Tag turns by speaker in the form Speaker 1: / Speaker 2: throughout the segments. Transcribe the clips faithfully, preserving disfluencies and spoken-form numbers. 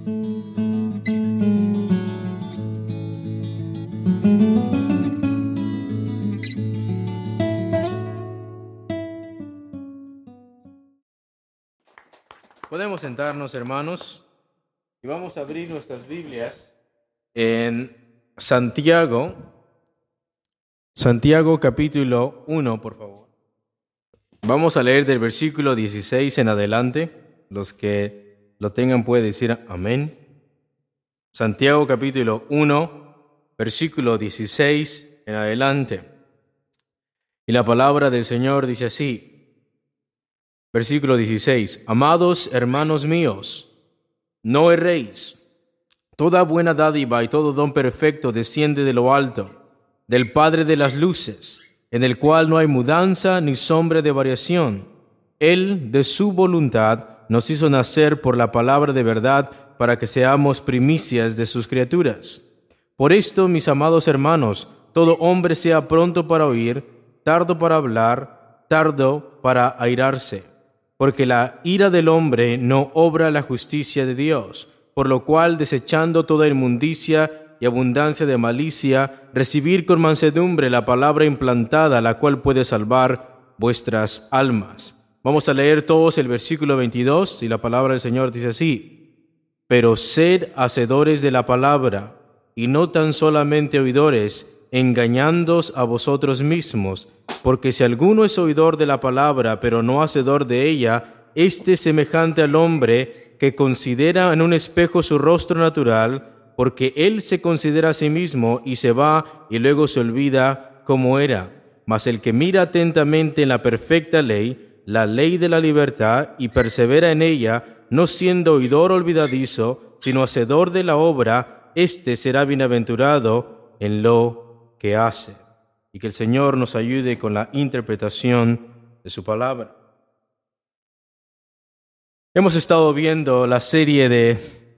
Speaker 1: Podemos sentarnos, hermanos, y vamos a abrir nuestras Biblias en Santiago, Santiago capítulo uno, por favor. Vamos a leer del versículo dieciséis en adelante. Los que lo tengan pueden decir amén. Santiago capítulo uno, versículo dieciséis en adelante. Y la palabra del Señor dice así. Versículo dieciséis. Amados hermanos míos, no erréis. Toda buena dádiva y todo don perfecto desciende de lo alto, del Padre de las luces, en el cual no hay mudanza ni sombra de variación. Él, de su voluntad, nos hizo nacer por la palabra de verdad para que seamos primicias de sus criaturas. Por esto, mis amados hermanos, todo hombre sea pronto para oír, tardo para hablar, tardo para airarse. Porque la ira del hombre no obra la justicia de Dios, por lo cual, desechando toda inmundicia y abundancia de malicia, recibir con mansedumbre la palabra implantada, la cual puede salvar vuestras almas. Vamos a leer todos el versículo veintidós, y la palabra del Señor dice así. Pero sed hacedores de la palabra, y no tan solamente oidores, engañándoos a vosotros mismos, porque si alguno es oidor de la palabra, pero no hacedor de ella, éste es semejante al hombre que considera en un espejo su rostro natural, porque él se considera a sí mismo y se va y luego se olvida cómo era. Mas el que mira atentamente en la perfecta ley, la ley de la libertad, y persevera en ella, no siendo oidor olvidadizo, sino hacedor de la obra, éste será bienaventurado en lo que hace. Y que el Señor nos ayude con la interpretación de su palabra. Hemos estado viendo la serie de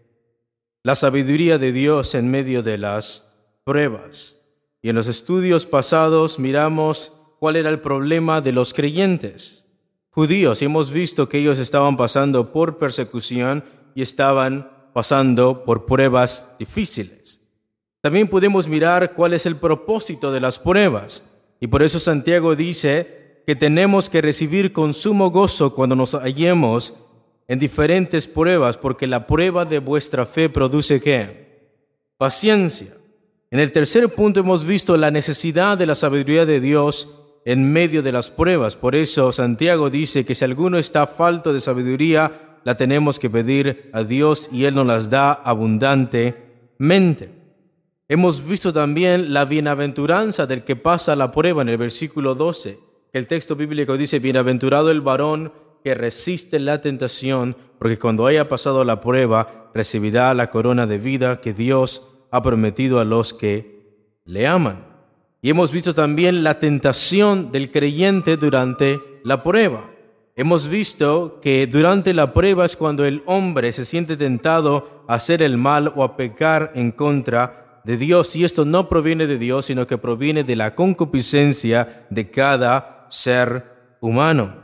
Speaker 1: la sabiduría de Dios en medio de las pruebas. Y en los estudios pasados miramos cuál era el problema de los creyentes judíos. Y hemos visto que ellos estaban pasando por persecución y estaban pasando por pruebas difíciles. También podemos mirar cuál es el propósito de las pruebas. Y por eso Santiago dice que tenemos que recibir con sumo gozo cuando nos hallemos en diferentes pruebas, porque la prueba de vuestra fe produce ¿qué? Paciencia. En el tercer punto hemos visto la necesidad de la sabiduría de Dios en medio de las pruebas. Por eso Santiago dice que si alguno está falto de sabiduría, la tenemos que pedir a Dios y Él nos las da abundantemente. Hemos visto también la bienaventuranza del que pasa la prueba en el versículo doce, que el texto bíblico dice, bienaventurado el varón que resiste la tentación, porque cuando haya pasado la prueba, recibirá la corona de vida que Dios ha prometido a los que le aman. Y hemos visto también la tentación del creyente durante la prueba. Hemos visto que durante la prueba es cuando el hombre se siente tentado a hacer el mal o a pecar en contra de Dios, y esto no proviene de Dios, sino que proviene de la concupiscencia de cada ser humano.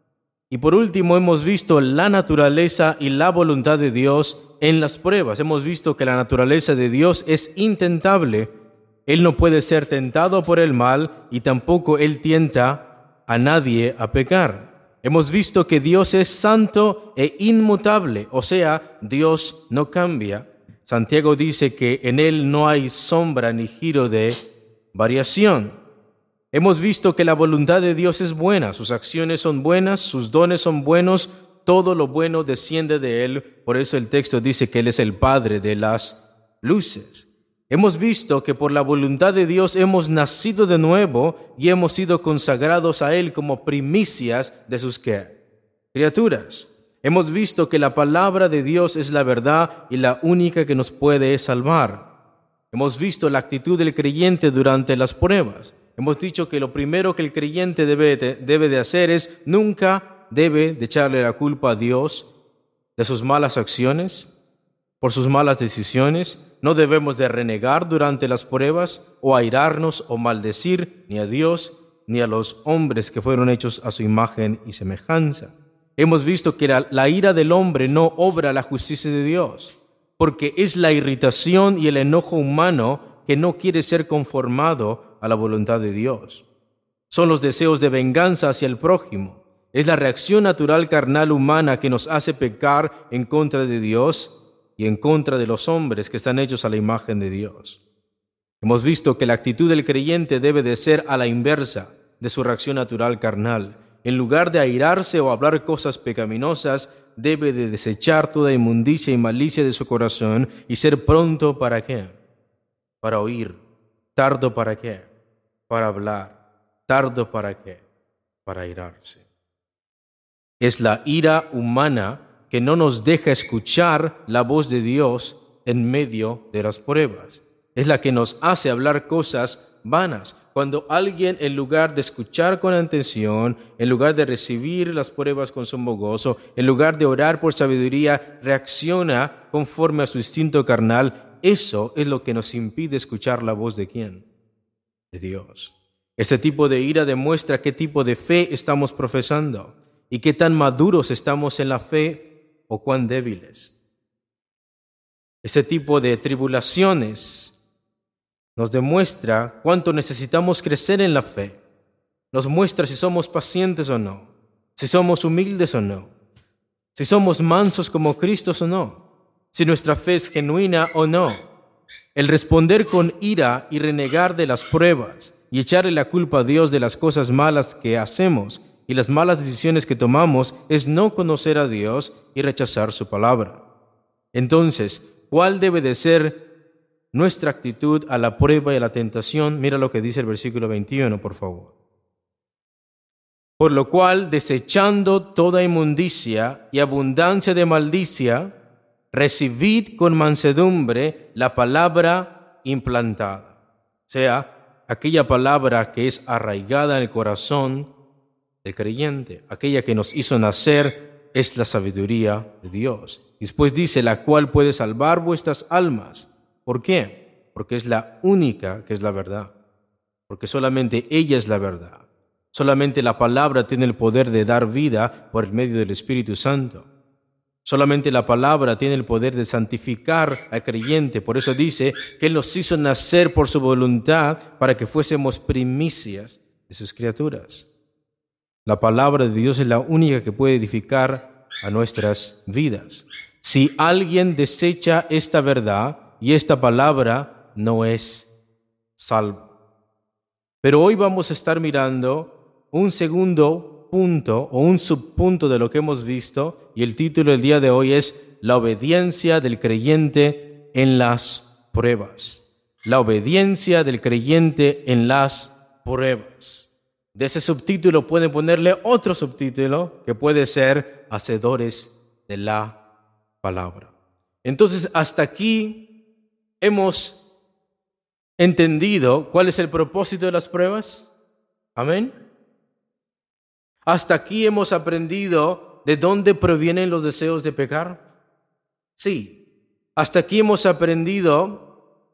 Speaker 1: Y por último, hemos visto la naturaleza y la voluntad de Dios en las pruebas. Hemos visto que la naturaleza de Dios es intentable. Él no puede ser tentado por el mal y tampoco Él tienta a nadie a pecar. Hemos visto que Dios es santo e inmutable, o sea, Dios no cambia. Santiago dice que en Él no hay sombra ni giro de variación. Hemos visto que la voluntad de Dios es buena, sus acciones son buenas, sus dones son buenos, todo lo bueno desciende de Él. Por eso el texto dice que Él es el Padre de las luces. Hemos visto que por la voluntad de Dios hemos nacido de nuevo y hemos sido consagrados a Él como primicias de sus ¿qué? Criaturas. Hemos visto que la palabra de Dios es la verdad y la única que nos puede salvar. Hemos visto la actitud del creyente durante las pruebas. Hemos dicho que lo primero que el creyente debe de, debe de hacer es nunca debe de echarle la culpa a Dios de sus malas acciones, por sus malas decisiones. No debemos de renegar durante las pruebas o airarnos o maldecir ni a Dios ni a los hombres que fueron hechos a su imagen y semejanza. Hemos visto que la, la ira del hombre no obra la justicia de Dios. porque es la irritación y el enojo humano que no quiere ser conformado a la voluntad de Dios. Son los deseos de venganza hacia el prójimo. Es la reacción natural carnal humana que nos hace pecar en contra de Dios y en contra de los hombres que están hechos a la imagen de Dios. Hemos visto que la actitud del creyente debe de ser a la inversa de su reacción natural carnal. En lugar de airarse o hablar cosas pecaminosas, debe de desechar toda inmundicia y malicia de su corazón y ser pronto ¿para qué? Para oír. ¿Tardo para qué? Para hablar. ¿Tardo para qué? Para airarse. Es la ira humana que no nos deja escuchar la voz de Dios en medio de las pruebas. Es la que nos hace hablar cosas vanas. Cuando alguien, en lugar de escuchar con atención, en lugar de recibir las pruebas con sumo gozo, en lugar de orar por sabiduría, reacciona conforme a su instinto carnal, eso es lo que nos impide escuchar la voz de ¿quién? De Dios. Este tipo de ira demuestra qué tipo de fe estamos profesando y qué tan maduros estamos en la fe o cuán débiles. Este tipo de tribulaciones nos demuestra cuánto necesitamos crecer en la fe. Nos muestra si somos pacientes o no, si somos humildes o no, si somos mansos como Cristo o no, si nuestra fe es genuina o no. El responder con ira y renegar de las pruebas y echarle la culpa a Dios de las cosas malas que hacemos y las malas decisiones que tomamos es no conocer a Dios y rechazar su palabra. Entonces, ¿cuál debe de ser nuestra actitud a la prueba y a la tentación? Mira lo que dice el versículo veintiuno, por favor. Por lo cual, desechando toda inmundicia y abundancia de maldicia, recibid con mansedumbre la palabra implantada, o sea, aquella palabra que es arraigada en el corazón del creyente, aquella que nos hizo nacer, es la sabiduría de Dios. Después dice, la cual puede salvar vuestras almas. ¿Por qué? Porque es la única que es la verdad. Porque solamente ella es la verdad. Solamente la palabra tiene el poder de dar vida por el medio del Espíritu Santo. Solamente la palabra tiene el poder de santificar al creyente. Por eso dice que Él nos hizo nacer por su voluntad para que fuésemos primicias de sus criaturas. La palabra de Dios es la única que puede edificar a nuestras vidas. Si alguien desecha esta verdad, y esta palabra no es salvo. Pero hoy vamos a estar mirando un segundo punto o un subpunto de lo que hemos visto, y el título del día de hoy es la obediencia del creyente en las pruebas. La obediencia del creyente en las pruebas. De ese subtítulo pueden ponerle otro subtítulo que puede ser hacedores de la palabra. Entonces, hasta aquí ¿hemos entendido cuál es el propósito de las pruebas? Amén. ¿Hasta aquí hemos aprendido de dónde provienen los deseos de pecar? Sí. ¿Hasta aquí hemos aprendido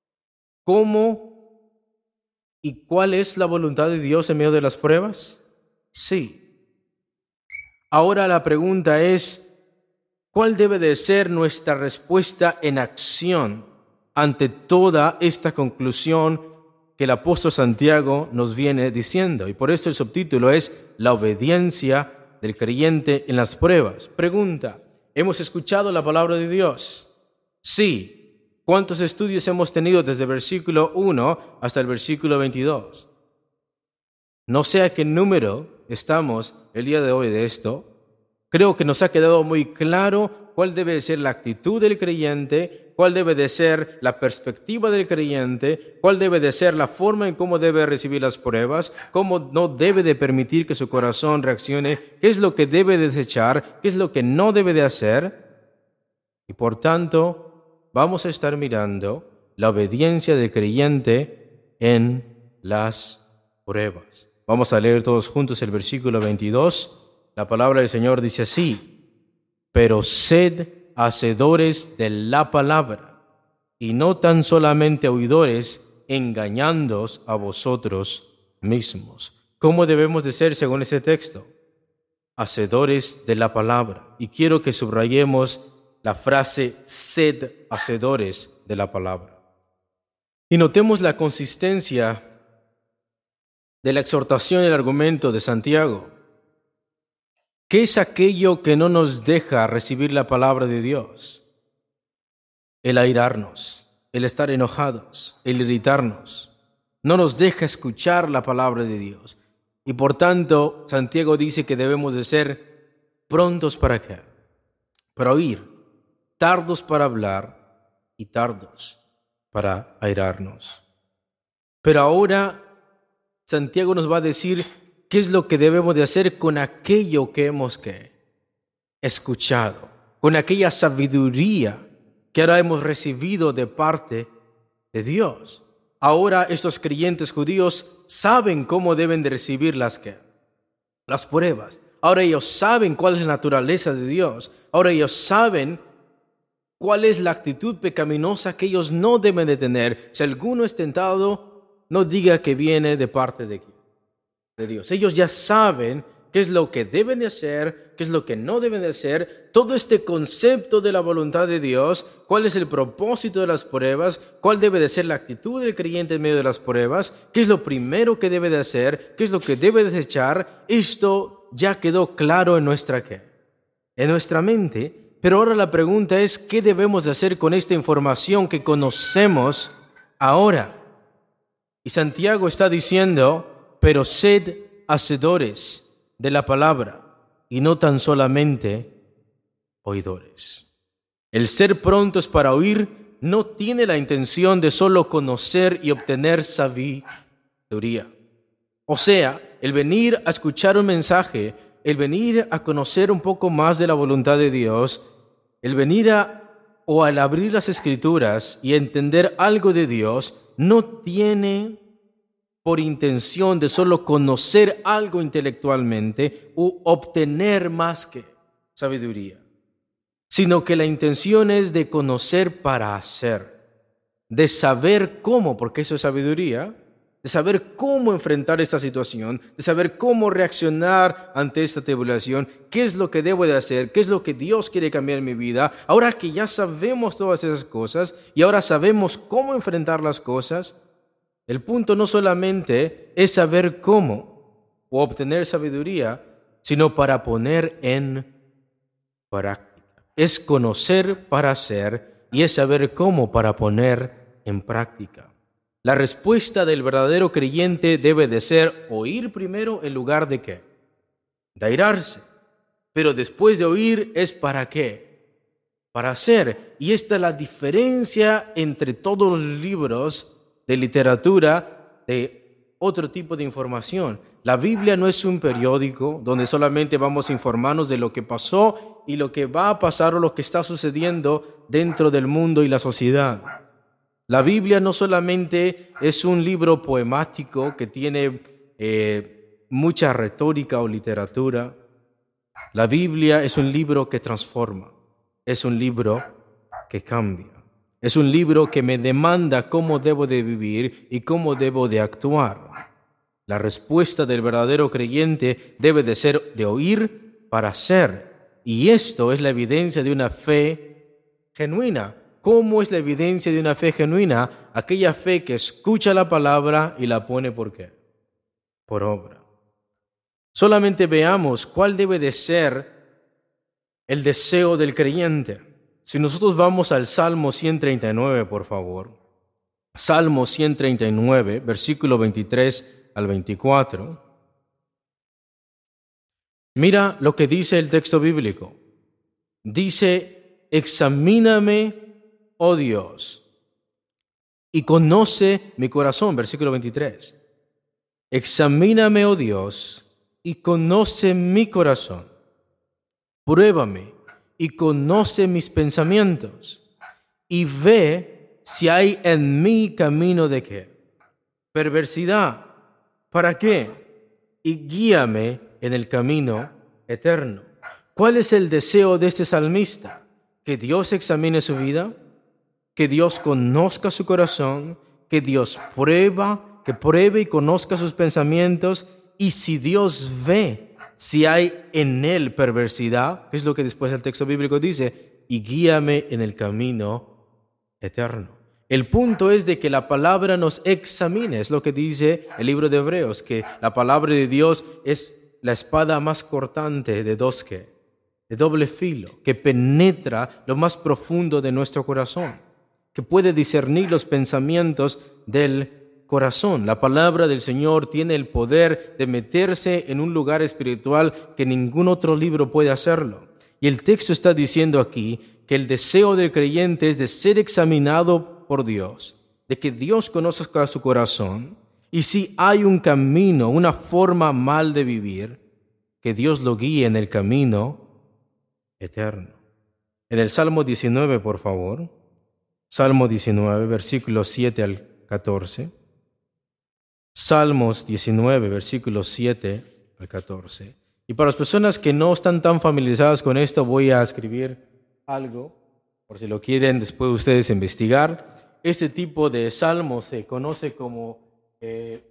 Speaker 1: cómo y cuál es la voluntad de Dios en medio de las pruebas? Sí. Ahora la pregunta es, ¿cuál debe de ser nuestra respuesta en acción ante toda esta conclusión que el apóstol Santiago nos viene diciendo? Y por esto el subtítulo es la obediencia del creyente en las pruebas. Pregunta, ¿hemos escuchado la palabra de Dios? Sí. ¿Cuántos estudios hemos tenido desde el versículo uno hasta el versículo veintidós? No sé a qué número estamos el día de hoy de esto. Creo que nos ha quedado muy claro cuál debe ser la actitud del creyente, cuál debe de ser la perspectiva del creyente, cuál debe de ser la forma en cómo debe recibir las pruebas, cómo no debe de permitir que su corazón reaccione, qué es lo que debe desechar, qué es lo que no debe de hacer. Y por tanto, vamos a estar mirando la obediencia del creyente en las pruebas. Vamos a leer todos juntos el versículo veintidós. La palabra del Señor dice así: pero sed hacedores de la palabra, y no tan solamente oidores, engañándoos a vosotros mismos. ¿Cómo debemos de ser según ese texto? Hacedores de la palabra. Y quiero que subrayemos la frase sed hacedores de la palabra. Y notemos la consistencia de la exhortación y el argumento de Santiago. ¿Qué es aquello que no nos deja recibir la palabra de Dios? El airarnos, el estar enojados, el irritarnos. No nos deja escuchar la palabra de Dios. Y por tanto, Santiago dice que debemos de ser prontos para qué? Para oír, tardos para hablar y tardos para airarnos. Pero ahora Santiago nos va a decir qué es lo que debemos de hacer con aquello que hemos ¿qué? escuchado, con aquella sabiduría que ahora hemos recibido de parte de Dios. Ahora estos creyentes judíos saben cómo deben de recibir las, ¿qué? las pruebas. Ahora ellos saben cuál es la naturaleza de Dios. Ahora ellos saben cuál es la actitud pecaminosa que ellos no deben de tener. Si alguno es tentado, no diga que viene de parte de, de Dios. Ellos ya saben qué es lo que deben de hacer, qué es lo que no deben de hacer. Todo este concepto de la voluntad de Dios, cuál es el propósito de las pruebas, cuál debe de ser la actitud del creyente en medio de las pruebas, qué es lo primero que debe de hacer, qué es lo que debe desechar. Esto ya quedó claro en nuestra, ¿qué? en nuestra mente. Pero ahora la pregunta es, ¿qué debemos de hacer con esta información que conocemos ahora? Y Santiago está diciendo, pero sed hacedores de la palabra y no tan solamente oidores. El ser prontos para oír no tiene la intención de solo conocer y obtener sabiduría. O sea, el venir a escuchar un mensaje, el venir a conocer un poco más de la voluntad de Dios, el venir a, o al abrir las Escrituras y entender algo de Dios, no tiene por intención de solo conocer algo intelectualmente u obtener más que sabiduría, sino que la intención es de conocer para hacer, de saber cómo, porque eso es sabiduría, de saber cómo enfrentar esta situación, de saber cómo reaccionar ante esta tribulación, qué es lo que debo de hacer, qué es lo que Dios quiere cambiar en mi vida. Ahora que ya sabemos todas esas cosas y ahora sabemos cómo enfrentar las cosas, el punto no solamente es saber cómo o obtener sabiduría, sino para poner en práctica. Es conocer para hacer y es saber cómo para poner en práctica. La respuesta del verdadero creyente debe de ser oír primero en lugar de ¿qué? De airarse. Pero después de oír es ¿para qué? Para hacer. Y esta es la diferencia entre todos los libros de literatura de otro tipo de información. La Biblia no es un periódico donde solamente vamos a informarnos de lo que pasó y lo que va a pasar o lo que está sucediendo dentro del mundo y la sociedad. La Biblia no solamente es un libro poemático que tiene eh, mucha retórica o literatura. La Biblia es un libro que transforma, es un libro que cambia, es un libro que me demanda cómo debo de vivir y cómo debo de actuar. La respuesta del verdadero creyente debe de ser de oír para hacer, y esto es la evidencia de una fe genuina. ¿Cómo es la evidencia de una fe genuina? Aquella fe que escucha la palabra y la pone ¿por qué? Por obra. Solamente veamos cuál debe de ser el deseo del creyente. Si nosotros vamos al Salmo ciento treinta y nueve, por favor. Salmo ciento treinta y nueve, versículo veintitrés al veinticuatro. Mira lo que dice el texto bíblico. Dice, examíname, oh Dios, y conoce mi corazón, versículo veintitrés. Examíname, oh Dios, y conoce mi corazón. Pruébame y conoce mis pensamientos, y ve si hay en mí camino de ¿qué? Perversidad. ¿Para qué? Y guíame en el camino eterno. ¿Cuál es el deseo de este salmista? ¿Que Dios examine su vida? Que Dios conozca su corazón, que Dios prueba, que pruebe y conozca sus pensamientos, y si Dios ve si hay en él perversidad, que es lo que después el texto bíblico dice, y guíame en el camino eterno. El punto es de que la palabra nos examine, es lo que dice el libro de Hebreos, que la palabra de Dios es la espada más cortante de dos que, de doble filo, que penetra lo más profundo de nuestro corazón, que puede discernir los pensamientos del corazón. La palabra del Señor tiene el poder de meterse en un lugar espiritual que ningún otro libro puede hacerlo. Y el texto está diciendo aquí que el deseo del creyente es de ser examinado por Dios, de que Dios conozca su corazón, y si hay un camino, una forma mal de vivir, que Dios lo guíe en el camino eterno. En el Salmo diecinueve, por favor, Salmo diecinueve, versículos siete al catorce. Salmos diecinueve, versículos siete al catorce. Y para las personas que no están tan familiarizadas con esto, voy a escribir algo, por si lo quieren después ustedes investigar. Este tipo de salmo se conoce como eh,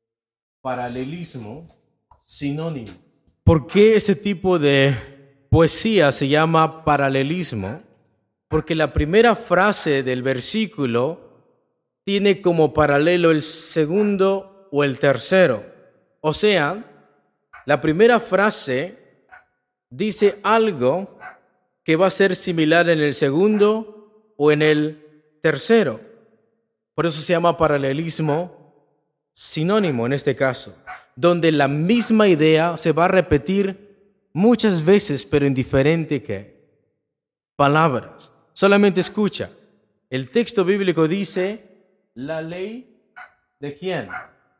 Speaker 1: paralelismo sinónimo. ¿Por qué este tipo de poesía se llama paralelismo? Porque la primera frase del versículo tiene como paralelo el segundo o el tercero. O sea, la primera frase dice algo que va a ser similar en el segundo o en el tercero. Por eso se llama paralelismo sinónimo en este caso, donde la misma idea se va a repetir muchas veces, pero en diferentes ¿qué? palabras. Solamente escucha. El texto bíblico dice: ¿la ley de quién?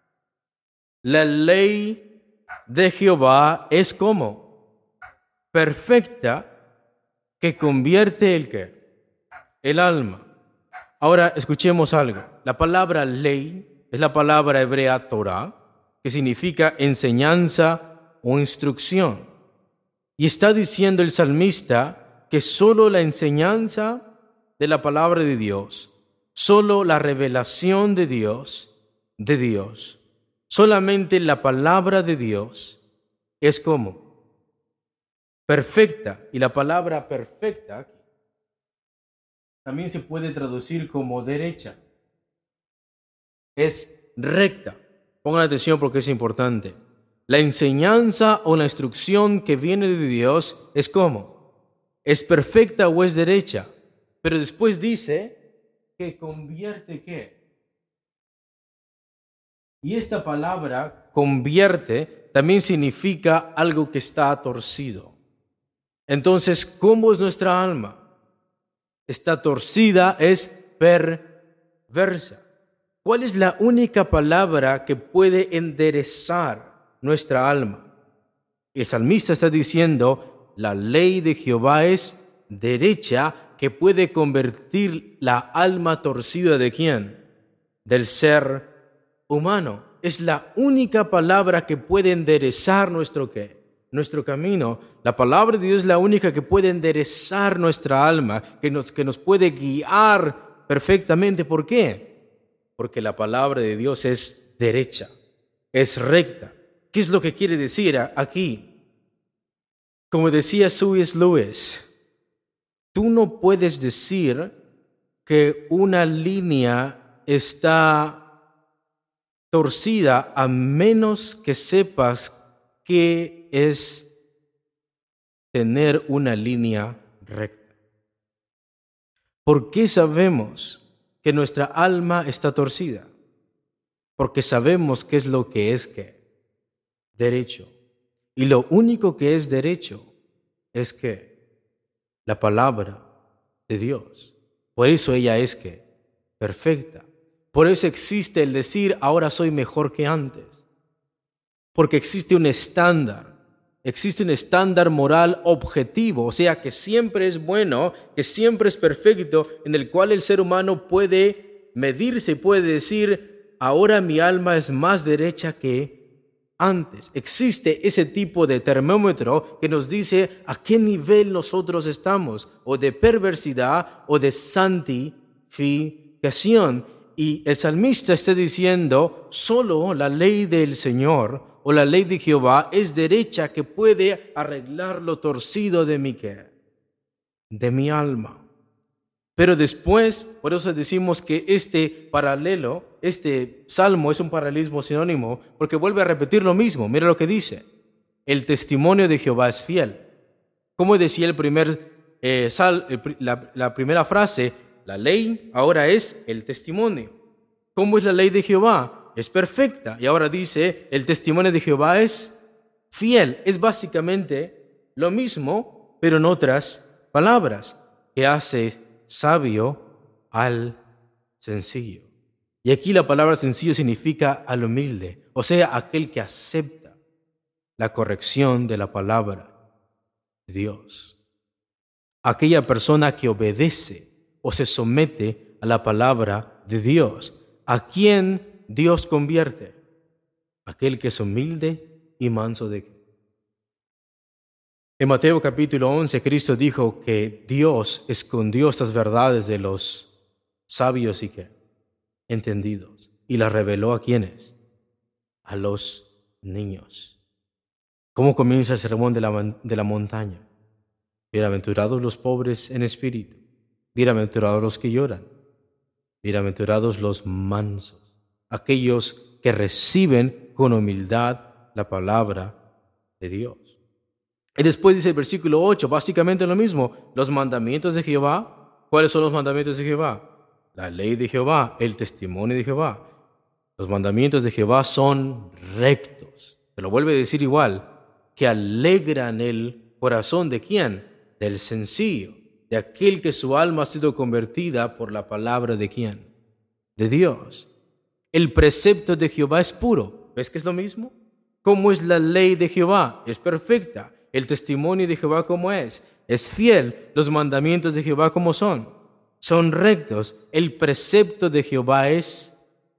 Speaker 1: La ley de Jehová es como perfecta, que convierte el qué? El alma. Ahora escuchemos algo. La palabra ley es la palabra hebrea Torah, que significa enseñanza o instrucción. Y está diciendo el salmista que solo la enseñanza de la palabra de Dios, solo la revelación de Dios, de Dios, solamente la palabra de Dios es como perfecta. Y la palabra perfecta también se puede traducir como derecha. Es recta. Pongan atención porque es importante. La enseñanza o la instrucción que viene de Dios es como, es perfecta o es derecha. Pero después dice que convierte ¿qué? Y esta palabra convierte también significa algo que está torcido. Entonces, ¿cómo es nuestra alma? Está torcida, es perversa. ¿Cuál es la única palabra que puede enderezar nuestra alma? El salmista está diciendo, la ley de Jehová es derecha, que puede convertir la alma torcida ¿de quién? Del ser humano. Es la única palabra que puede enderezar nuestro ¿qué? Nuestro camino. La palabra de Dios es la única que puede enderezar nuestra alma, que nos, que nos puede guiar perfectamente. ¿Por qué? Porque la palabra de Dios es derecha, es recta. ¿Qué es lo que quiere decir aquí? Como decía C S Lewis, tú no puedes decir que una línea está torcida a menos que sepas qué es tener una línea recta. ¿Por qué sabemos que nuestra alma está torcida? Porque sabemos qué es lo que es que derecho. Y lo único que es derecho es que la palabra de Dios. Por eso ella es que perfecta. Por eso existe el decir, ahora soy mejor que antes. Porque existe un estándar. Existe un estándar moral objetivo, o sea, que siempre es bueno, que siempre es perfecto, en el cual el ser humano puede medirse, puede decir, ahora mi alma es más derecha que antes. Existe ese tipo de termómetro que nos dice a qué nivel nosotros estamos, o de perversidad o de santificación. Y el salmista está diciendo, solo la ley del Señor, o la ley de Jehová es derecha, que puede arreglar lo torcido de mi qué, de mi alma. Pero después, por eso decimos que este paralelo, este salmo es un paralelismo sinónimo, porque vuelve a repetir lo mismo. Mira lo que dice: el testimonio de Jehová es fiel. Como decía el primer eh, sal, el, la, la primera frase, la ley ahora es el testimonio. ¿Cómo es la ley de Jehová? Es perfecta. Y ahora dice, el testimonio de Jehová es fiel. Es básicamente lo mismo, pero en otras palabras, que hace sabio al sencillo. Y aquí la palabra sencillo significa al humilde, o sea, aquel que acepta la corrección de la palabra de Dios. Aquella persona que obedece o se somete a la palabra de Dios. ¿A quién Dios convierte? Aquel que es humilde y manso de qué. En Mateo capítulo once, Cristo dijo que Dios escondió estas verdades de los sabios y que entendidos, y las reveló ¿a quiénes? A los niños. ¿Cómo comienza el sermón de la, de la montaña? Bienaventurados los pobres en espíritu, bienaventurados los que lloran, bienaventurados los mansos, aquellos que reciben con humildad la palabra de Dios. Y después dice el versículo ocho, básicamente lo mismo, los mandamientos de Jehová. ¿Cuáles son los mandamientos de Jehová? La ley de Jehová, el testimonio de Jehová. Los mandamientos de Jehová son rectos. Te lo vuelve a decir igual, que alegran el corazón ¿de quién? Del sencillo, de aquel que su alma ha sido convertida por la palabra ¿de quién? De Dios. El precepto de Jehová es puro. ¿Ves que es lo mismo? ¿Cómo es la ley de Jehová? Es perfecta. El testimonio de Jehová, ¿cómo es? Es fiel. Los mandamientos de Jehová, ¿cómo son? Son rectos. El precepto de Jehová es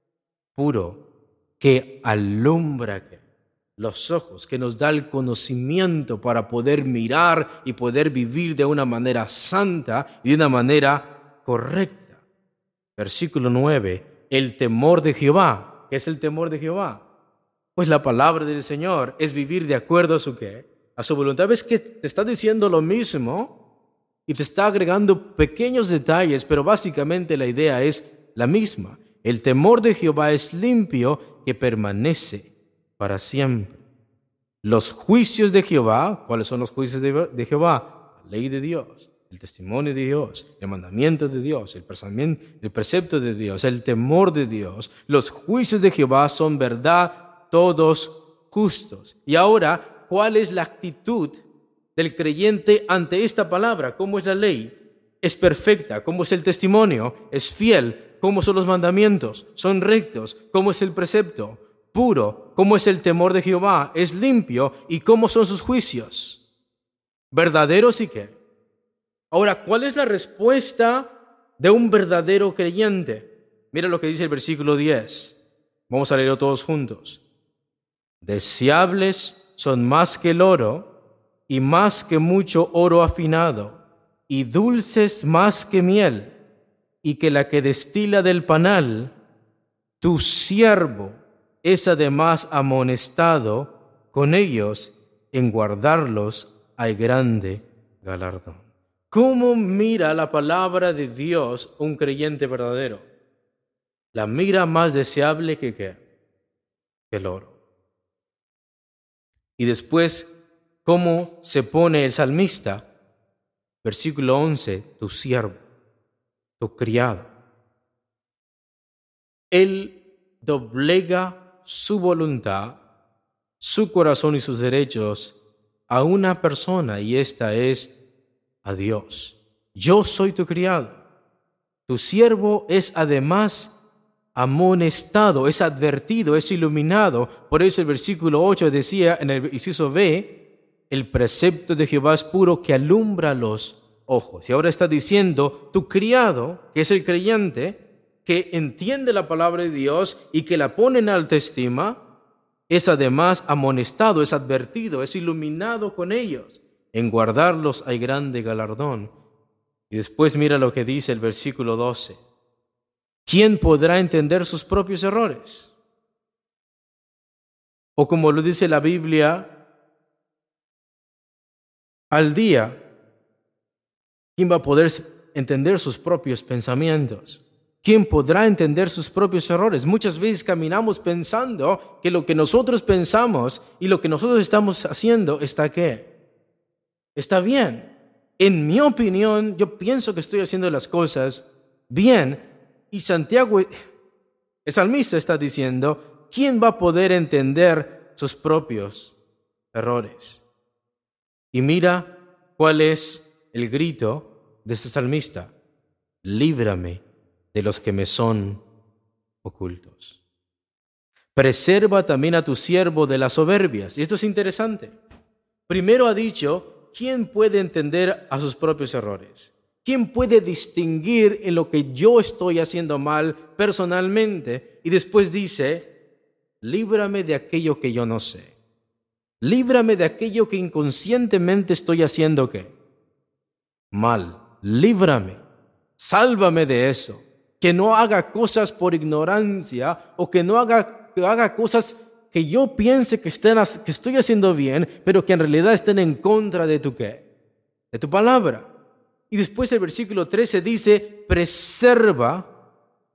Speaker 1: puro, que alumbra los ojos, que nos da el conocimiento para poder mirar y poder vivir de una manera santa y de una manera correcta. Versículo nueve, el temor de Jehová. ¿Qué es el temor de Jehová? Pues la palabra del Señor es vivir de acuerdo a su ¿qué? A su voluntad. ¿Ves que te está diciendo lo mismo y te está agregando pequeños detalles, pero básicamente la idea es la misma? El temor de Jehová es limpio, que permanece para siempre. Los juicios de Jehová, ¿cuáles son los juicios de, de Jehová? La ley de Dios, el testimonio de Dios, el mandamiento de Dios, el, el precepto de Dios, el temor de Dios. Los juicios de Jehová son verdad, todos justos. Y ahora, ¿cuál es la actitud del creyente ante esta palabra? ¿Cómo es la ley? Es perfecta. ¿Cómo es el testimonio? Es fiel. ¿Cómo son los mandamientos? Son rectos. ¿Cómo es el precepto? Puro. ¿Cómo es el temor de Jehová? Es limpio. ¿Y cómo son sus juicios? ¿Verdaderos y qué? Ahora, ¿cuál es la respuesta de un verdadero creyente? Mira lo que dice el versículo diez. Vamos a leerlo todos juntos. Deseables son más que el oro, y más que mucho oro afinado, y dulces más que miel, y que la que destila del panal. Tu siervo es además amonestado con ellos, en guardarlos hay grande galardón. ¿Cómo mira la palabra de Dios un creyente verdadero? La mira más deseable que ¿qué? Que el oro. Y después, ¿cómo se pone el salmista? Versículo once, tu siervo, tu criado. Él doblega su voluntad, su corazón y sus derechos a una persona, y esta es a Dios. Yo soy tu criado. Tu siervo es además amonestado, es advertido, es iluminado. Por eso el versículo ocho decía en el inciso B, el precepto de Jehová es puro, que alumbra los ojos. Y ahora está diciendo, tu criado, que es el creyente, que entiende la palabra de Dios y que la pone en alta estima, es además amonestado, es advertido, es iluminado con ellos. En guardarlos hay grande galardón. Y después mira lo que dice el versículo doce. ¿Quién podrá entender sus propios errores? O como lo dice la Biblia, al día, ¿quién va a poder entender sus propios pensamientos? ¿Quién podrá entender sus propios errores? Muchas veces caminamos pensando que lo que nosotros pensamos y lo que nosotros estamos haciendo está ¿qué? Está bien. En mi opinión, yo pienso que estoy haciendo las cosas bien. Y Santiago, el salmista, está diciendo, ¿quién va a poder entender sus propios errores? Y mira cuál es el grito de ese salmista: líbrame de los que me son ocultos. Preserva también a tu siervo de las soberbias. Y esto es interesante. Primero ha dicho, ¿quién puede entender a sus propios errores? ¿Quién puede distinguir en lo que yo estoy haciendo mal personalmente? Y después dice, líbrame de aquello que yo no sé. Líbrame de aquello que inconscientemente estoy haciendo ¿qué? Mal. Líbrame. Sálvame de eso. Que no haga cosas por ignorancia o que no haga, que haga cosas que yo piense que, estén, que estoy haciendo bien, pero que en realidad estén en contra de tu ¿qué? De tu palabra. Y después el versículo trece dice, preserva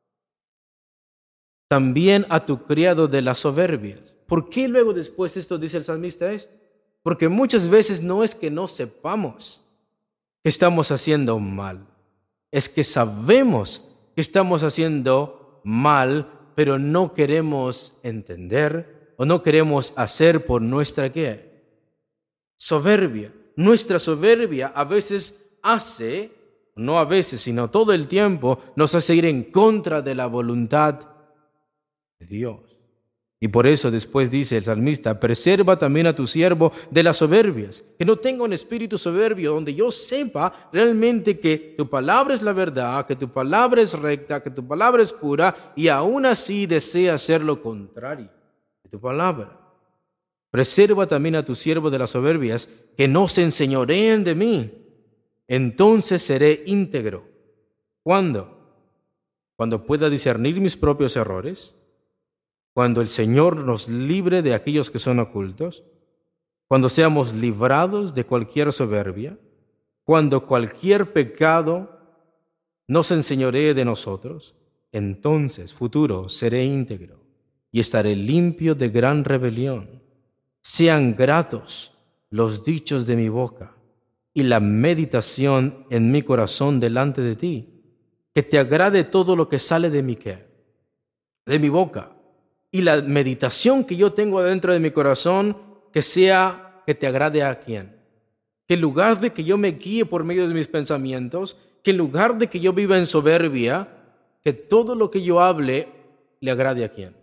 Speaker 1: también a tu criado de las soberbias. ¿Por qué luego después esto dice el salmista esto? Porque muchas veces no es que no sepamos que estamos haciendo mal. Es que sabemos que estamos haciendo mal, pero no queremos entender o no queremos hacer por nuestra ¿qué? Soberbia. Nuestra soberbia a veces hace, no a veces, sino todo el tiempo, nos hace ir en contra de la voluntad de Dios. Y por eso después dice el salmista, preserva también a tu siervo de las soberbias, que no tenga un espíritu soberbio, donde yo sepa realmente que tu palabra es la verdad, que tu palabra es recta, que tu palabra es pura, y aún así desea hacer lo contrario de tu palabra. Preserva también a tu siervo de las soberbias, que no se enseñoreen de mí. Entonces seré íntegro. ¿Cuándo? Cuando pueda discernir mis propios errores, cuando el Señor nos libre de aquellos que son ocultos, cuando seamos librados de cualquier soberbia, cuando cualquier pecado no se enseñoree de nosotros, entonces, futuro, seré íntegro y estaré limpio de gran rebelión. Sean gratos los dichos de mi boca y la meditación en mi corazón delante de ti, que te agrade todo lo que sale de mi, ¿qué? De mi boca. Y la meditación que yo tengo adentro de mi corazón, que sea que te agrade a quién. Que en lugar de que yo me guíe por medio de mis pensamientos, que en lugar de que yo viva en soberbia, que todo lo que yo hable le agrade a quién.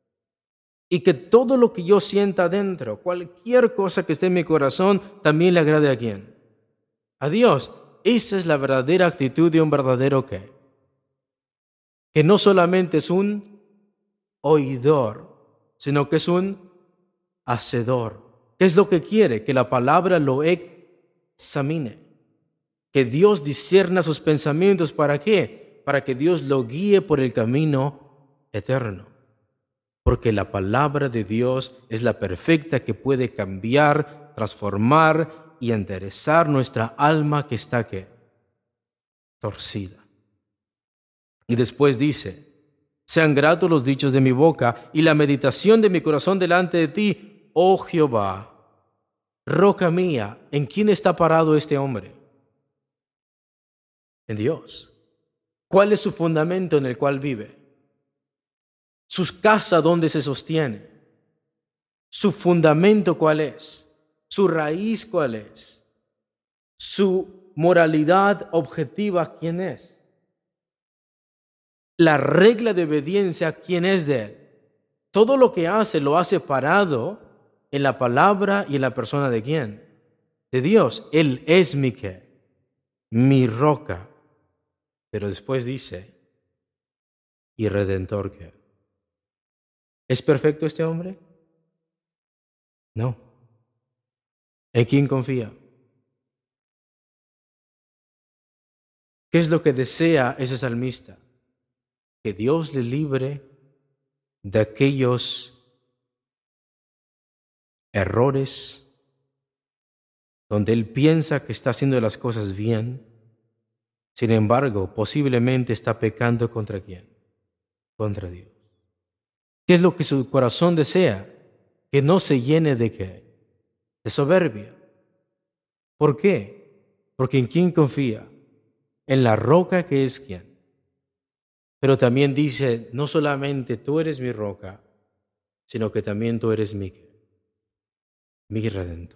Speaker 1: Y que todo lo que yo sienta adentro, cualquier cosa que esté en mi corazón, también le agrade a quién. A Dios. Esa es la verdadera actitud de un verdadero ¿qué? Que no solamente es un oidor, sino que es un hacedor. ¿Qué es lo que quiere? Que la palabra lo examine. Que Dios discierna sus pensamientos. ¿Para qué? Para que Dios lo guíe por el camino eterno. Porque la palabra de Dios es la perfecta que puede cambiar, transformar y enderezar nuestra alma que está ¿qué? Torcida. Y después dice, sean gratos los dichos de mi boca y la meditación de mi corazón delante de ti, oh Jehová, roca mía. ¿En quién está parado este hombre? En Dios. ¿Cuál es su fundamento en el cual vive? ¿Su casa dónde se sostiene? ¿Su fundamento cuál es? ¿Su raíz cuál es? ¿Su moralidad objetiva quién es? La regla de obediencia, ¿quién es de él? Todo lo que hace, lo hace parado en la palabra y en la persona de quién? De Dios. Él es mi qué, mi roca. Pero después dice, y redentor qué. ¿Es perfecto este hombre? No. ¿En quién confía? ¿Qué es lo que desea ese salmista? Que Dios le libre de aquellos errores, donde él piensa que está haciendo las cosas bien, sin embargo, posiblemente está pecando contra quién? Contra Dios. ¿Qué es lo que su corazón desea? Que no se llene de qué? De soberbia. ¿Por qué? Porque ¿en quién confía? En la roca que es quién. Pero también dice, no solamente tú eres mi roca, sino que también tú eres mi, mi redentor.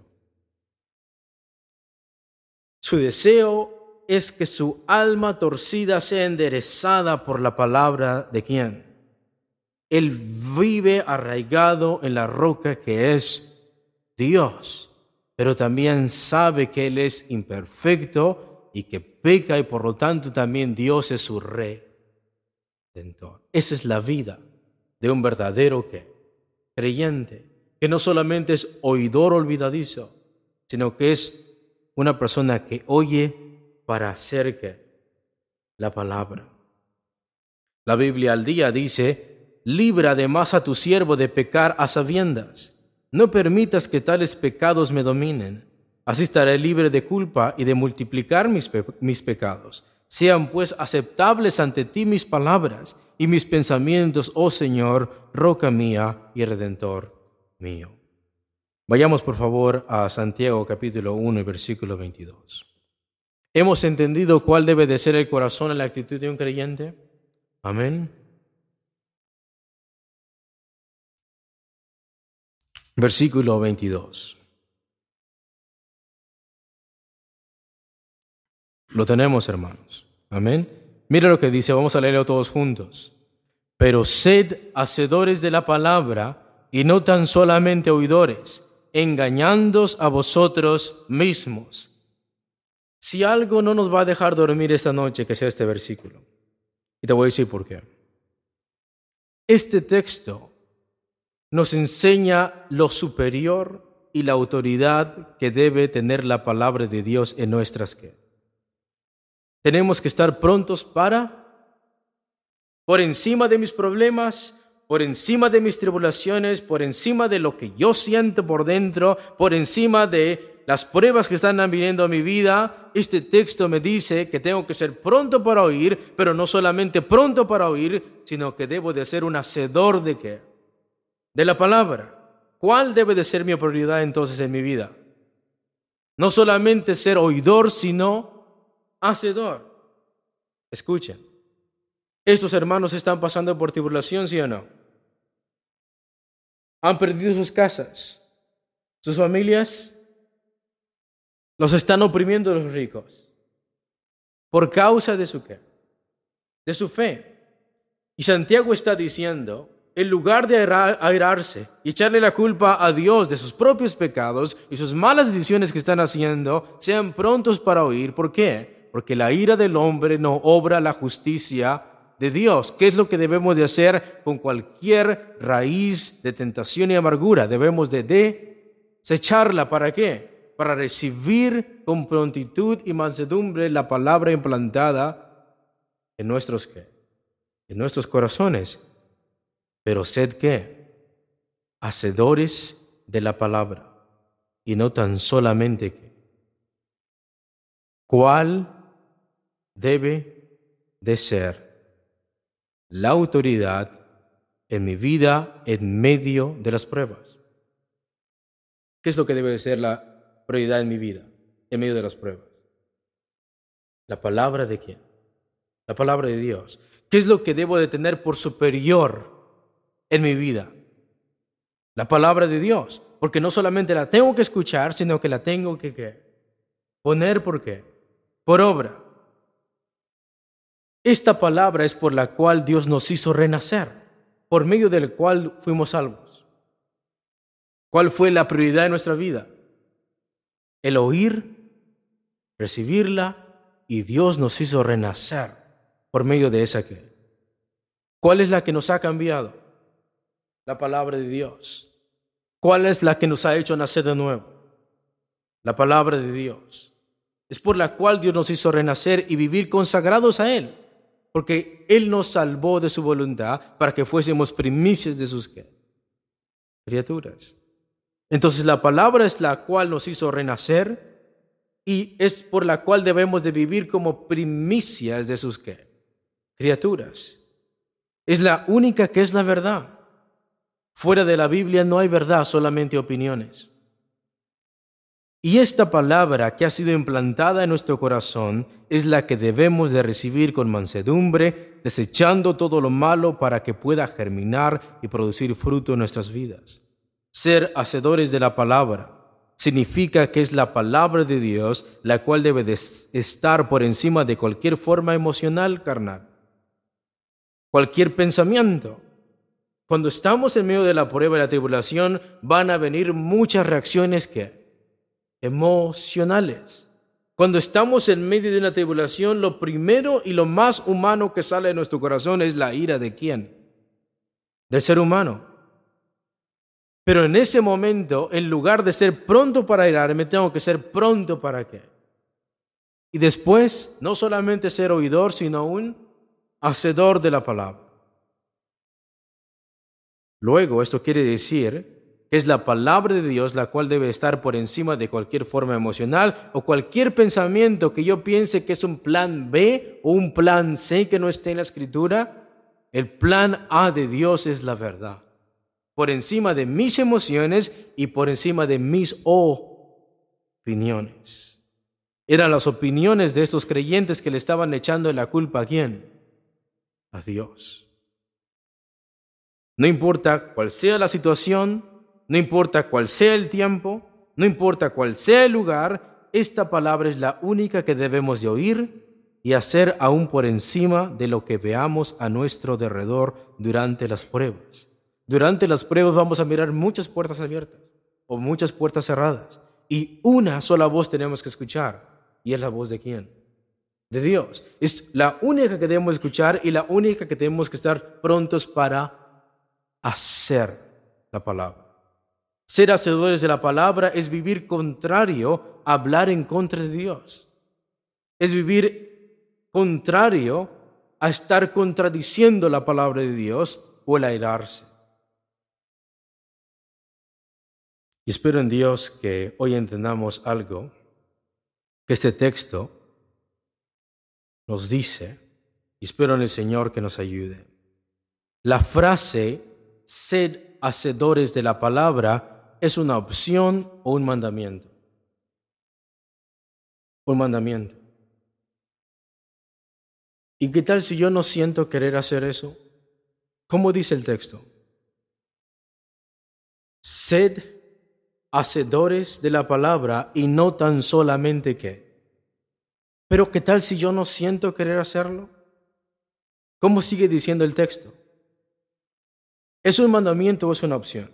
Speaker 1: Su deseo es que su alma torcida sea enderezada por la palabra de quién. Él vive arraigado en la roca que es Dios, pero también sabe que Él es imperfecto y que peca y por lo tanto también Dios es su redentor. Esa es la vida de un verdadero ¿qué? Creyente, que no solamente es oidor olvidadizo, sino que es una persona que oye para hacer ¿qué? La palabra. La Biblia al día dice, libra además a tu siervo de pecar a sabiendas. No permitas que tales pecados me dominen. Así estaré libre de culpa y de multiplicar mis, pe- mis pecados. Sean pues aceptables ante ti mis palabras y mis pensamientos, oh Señor, roca mía y redentor mío. Vayamos por favor a Santiago capítulo uno y versículo veintidós. ¿Hemos entendido cuál debe de ser el corazón en la actitud de un creyente? Amén. Versículo veintidós. Lo tenemos, hermanos. Amén. Mira lo que dice, vamos a leerlo todos juntos. Pero sed hacedores de la palabra y no tan solamente oidores, engañándoos a vosotros mismos. Si algo no nos va a dejar dormir esta noche, que sea este versículo. Y te voy a decir por qué. Este texto nos enseña lo superior y la autoridad que debe tener la palabra de Dios en nuestras ¿qué? Tenemos que estar prontos para, por encima de mis problemas, por encima de mis tribulaciones, por encima de lo que yo siento por dentro, por encima de las pruebas que están viniendo a mi vida. Este texto me dice que tengo que ser pronto para oír, pero no solamente pronto para oír, sino que debo de ser un hacedor de ¿qué? De la palabra. ¿Cuál debe de ser mi prioridad entonces en mi vida? No solamente ser oidor, sino hacedor. Escuchen, estos hermanos están pasando por tribulación, ¿sí o no? Han perdido sus casas, sus familias, los están oprimiendo los ricos por causa de su ¿qué? De su fe. Y Santiago está diciendo, en lugar de airarse y echarle la culpa a Dios de sus propios pecados y sus malas decisiones que están haciendo, sean prontos para oír. ¿Por qué? Porque la ira del hombre no obra la justicia de Dios. ¿Qué es lo que debemos de hacer con cualquier raíz de tentación y amargura? Debemos de desecharla. ¿Para qué? Para recibir con prontitud y mansedumbre la palabra implantada en nuestros ¿qué? En nuestros corazones. Pero sed ¿qué? Hacedores de la palabra y no tan solamente ¿qué? ¿Cuál debe de ser la autoridad en mi vida en medio de las pruebas? ¿Qué es lo que debe de ser la prioridad en mi vida en medio de las pruebas? ¿La palabra de quién? La palabra de Dios. ¿Qué es lo que debo de tener por superior en mi vida? La palabra de Dios. Porque no solamente la tengo que escuchar, sino que la tengo que ¿qué? Poner ¿por qué? Por obra. Esta palabra es por la cual Dios nos hizo renacer, por medio del cual fuimos salvos. ¿Cuál fue la prioridad de nuestra vida? El oír, recibirla, y Dios nos hizo renacer por medio de esa que. ¿Cuál es la que nos ha cambiado? La palabra de Dios. ¿Cuál es la que nos ha hecho nacer de nuevo? La palabra de Dios. Es por la cual Dios nos hizo renacer y vivir consagrados a Él. Porque Él nos salvó de su voluntad para que fuésemos primicias de sus ¿qué? Criaturas. Entonces la palabra es la cual nos hizo renacer y es por la cual debemos de vivir como primicias de sus ¿qué? Criaturas. Es la única que es la verdad. Fuera de la Biblia no hay verdad, solamente opiniones. Y esta palabra que ha sido implantada en nuestro corazón es la que debemos de recibir con mansedumbre, desechando todo lo malo para que pueda germinar y producir fruto en nuestras vidas. Ser hacedores de la palabra significa que es la palabra de Dios la cual debe de estar por encima de cualquier forma emocional carnal, cualquier pensamiento. Cuando estamos en medio de la prueba y la tribulación, van a venir muchas reacciones que emocionales. Cuando estamos en medio de una tribulación, lo primero y lo más humano que sale de nuestro corazón es la ira de ¿quién? Del ser humano. Pero en ese momento, en lugar de ser pronto para irarme, tengo que ser pronto para qué. Y después, no solamente ser oidor, sino un hacedor de la palabra. Luego, esto quiere decir que es la palabra de Dios la cual debe estar por encima de cualquier forma emocional o cualquier pensamiento que yo piense que es un plan B o un plan C que no esté en la Escritura. El plan A de Dios es la verdad, por encima de mis emociones y por encima de mis opiniones. Eran las opiniones de estos creyentes que le estaban echando la culpa ¿a quién? A Dios. No importa cuál sea la situación, no importa cuál sea el tiempo, no importa cuál sea el lugar, esta palabra es la única que debemos de oír y hacer aún por encima de lo que veamos a nuestro derredor durante las pruebas. Durante las pruebas vamos a mirar muchas puertas abiertas o muchas puertas cerradas y una sola voz tenemos que escuchar. ¿Y es la voz de quién? De Dios. Es la única que debemos escuchar y la única que tenemos que estar prontos para hacer la palabra. Ser hacedores de la palabra es vivir contrario a hablar en contra de Dios. Es vivir contrario a estar contradiciendo la palabra de Dios o el airarse. Y espero en Dios que hoy entendamos algo que este texto nos dice, y espero en el Señor que nos ayude. La frase sed hacedores de la palabra es una opción o un mandamiento. Un mandamiento. ¿Y qué tal si yo no siento querer hacer eso? ¿Cómo dice el texto? Sed hacedores de la palabra y no tan solamente que. Pero ¿qué tal si yo no siento querer hacerlo? ¿Cómo sigue diciendo el texto? ¿Es un mandamiento o es una opción?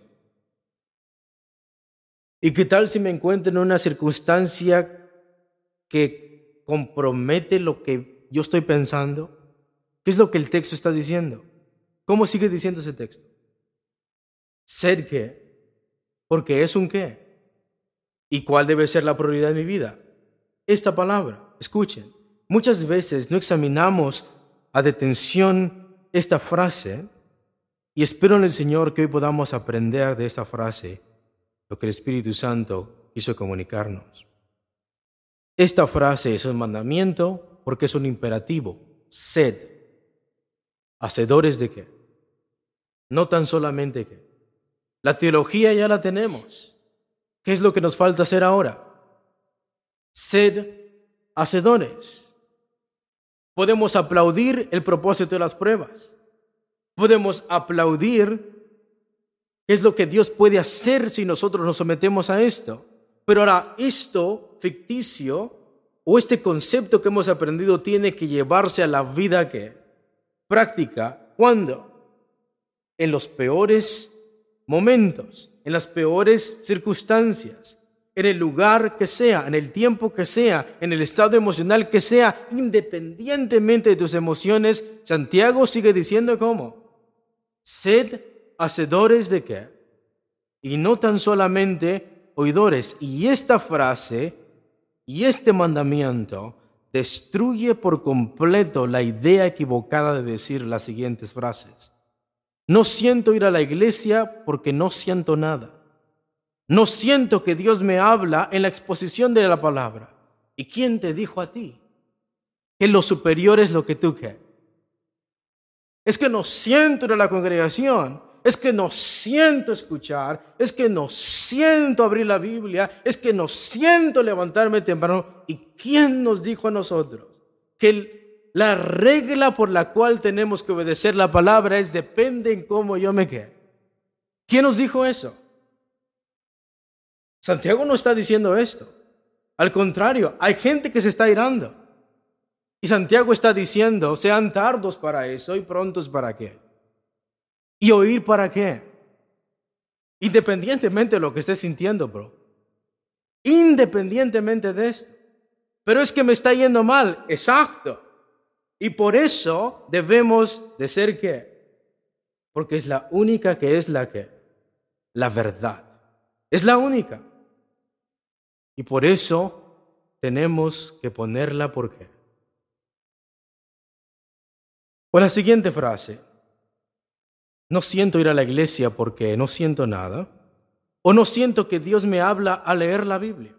Speaker 1: ¿Y qué tal si me encuentro en una circunstancia que compromete lo que yo estoy pensando? ¿Qué es lo que el texto está diciendo? ¿Cómo sigue diciendo ese texto? ¿Ser qué? Porque es un qué. ¿Y cuál debe ser la prioridad de mi vida? Esta palabra, escuchen. Muchas veces no examinamos a detención esta frase. Y espero en el Señor que hoy podamos aprender de esta frase lo que el Espíritu Santo quiso comunicarnos. Esta frase es un mandamiento porque es un imperativo. Sed. ¿Hacedores de qué? No tan solamente qué. La teología ya la tenemos. ¿Qué es lo que nos falta hacer ahora? Sed hacedores. Podemos aplaudir el propósito de las pruebas. Podemos aplaudir qué es lo que Dios puede hacer si nosotros nos sometemos a esto. Pero ahora esto ficticio o este concepto que hemos aprendido tiene que llevarse a la vida que práctica. ¿Cuándo? En los peores momentos, en las peores circunstancias, en el lugar que sea, en el tiempo que sea, en el estado emocional que sea, independientemente de tus emociones. Santiago sigue diciendo ¿cómo? Sed hacedores de qué? Y no tan solamente oidores. Y esta frase y este mandamiento destruye por completo la idea equivocada de decir las siguientes frases. No siento ir a la iglesia porque no siento nada. No siento que Dios me habla en la exposición de la palabra. ¿Y quién te dijo a ti que lo superior es lo que tú quieres? Es que no siento ir a la congregación. Es que no siento escuchar. Es que no siento abrir la Biblia. Es que no siento levantarme temprano. ¿Y quién nos dijo a nosotros que el, la regla por la cual tenemos que obedecer la palabra es depende en cómo yo me quede? ¿Quién nos dijo eso? Santiago no está diciendo esto. Al contrario, hay gente que se está irando. Y Santiago está diciendo, sean tardos para eso y prontos para qué. ¿Y oír para qué? Independientemente de lo que estés sintiendo, bro. Independientemente de esto. Pero es que me está yendo mal. Exacto. Y por eso debemos de ser qué. Porque es la única que es la que. La verdad. Es la única. Y por eso tenemos que ponerla por qué. O la siguiente frase. No siento ir a la iglesia porque no siento nada. O no siento que Dios me habla al leer la Biblia.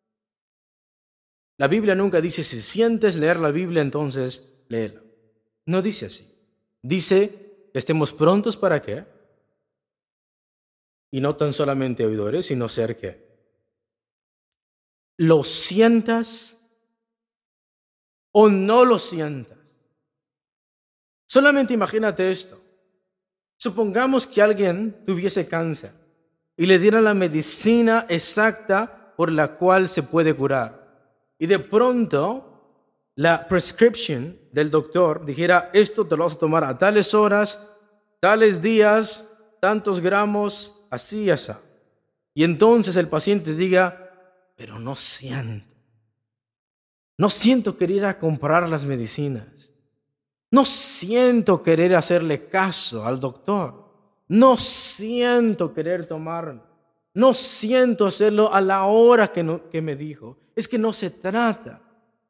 Speaker 1: La Biblia nunca dice si sientes leer la Biblia, entonces léela. No dice así. Dice que estemos prontos para qué. Y no tan solamente oidores, sino ser qué. Lo sientas o no lo sientas. Solamente imagínate esto. Supongamos que alguien tuviese cáncer y le dieran la medicina exacta por la cual se puede curar. Y de pronto la prescription del doctor dijera, esto te lo vas a tomar a tales horas, tales días, tantos gramos, así y así. Y entonces el paciente diga, pero no siento. No siento querer ir a comprar las medicinas. No siento querer hacerle caso al doctor. No siento querer tomarlo. No siento hacerlo a la hora que, no, que me dijo. Es que no se trata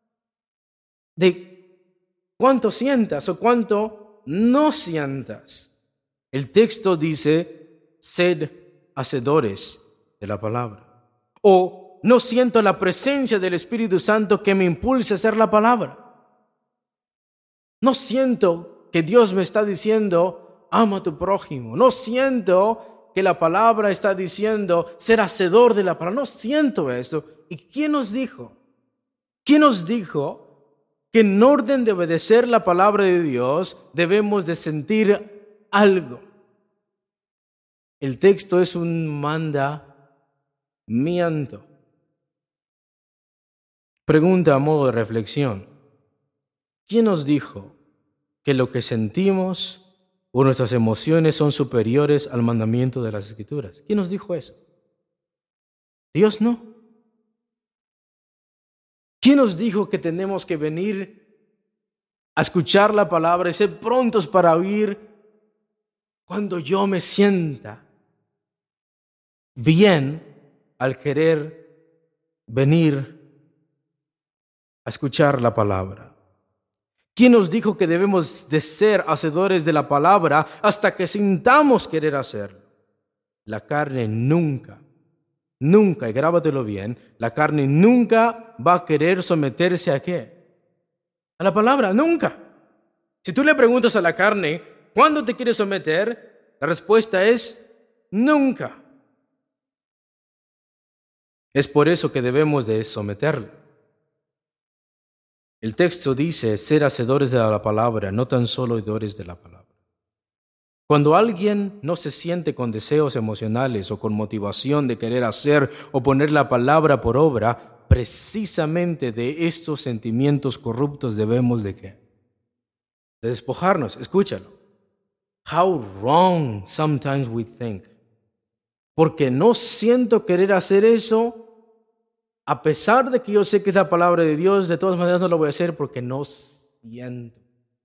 Speaker 1: de cuánto sientas o cuánto no sientas. El texto dice, sed hacedores de la palabra. O no siento la presencia del Espíritu Santo que me impulse a hacer la palabra. No siento que Dios me está diciendo, ama a tu prójimo. No siento que la palabra está diciendo, ser hacedor de la palabra. No siento eso. ¿Y quién nos dijo? ¿Quién nos dijo que en orden de obedecer la palabra de Dios debemos de sentir algo? El texto es un mandamiento. Pregunta a modo de reflexión. ¿Quién nos dijo que lo que sentimos o nuestras emociones son superiores al mandamiento de las Escrituras? ¿Quién nos dijo eso? Dios no. ¿Quién nos dijo que tenemos que venir a escuchar la palabra y ser prontos para oír cuando yo me sienta bien al querer venir a escuchar la palabra? ¿Quién nos dijo que debemos de ser hacedores de la palabra hasta que sintamos querer hacerlo? La carne nunca, nunca, y grábatelo bien, la carne nunca va a querer someterse a ¿qué? A la palabra, nunca. Si tú le preguntas a la carne, ¿cuándo te quieres someter? La respuesta es nunca. Es por eso que debemos de someterla. El texto dice ser hacedores de la palabra, no tan solo oidores de la palabra. Cuando alguien no se siente con deseos emocionales o con motivación de querer hacer o poner la palabra por obra, precisamente de estos sentimientos corruptos debemos de ¿qué? De despojarnos. Escúchalo. How wrong sometimes we think. Porque no siento querer hacer eso. A pesar de que yo sé que es la palabra de Dios, de todas maneras no lo voy a hacer porque no siento.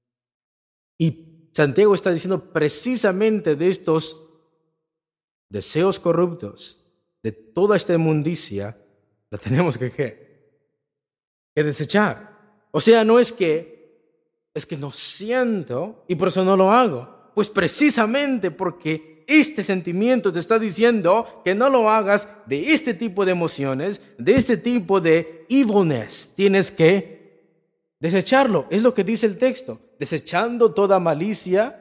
Speaker 1: Y Santiago está diciendo precisamente de estos deseos corruptos, de toda esta inmundicia, la tenemos que, ¿qué? que desechar. O sea, no es que, es que no siento y por eso no lo hago. Pues precisamente porque porque este sentimiento te está diciendo que no lo hagas de este tipo de emociones, de este tipo de evilness. Tienes que desecharlo. Es lo que dice el texto. Desechando toda malicia.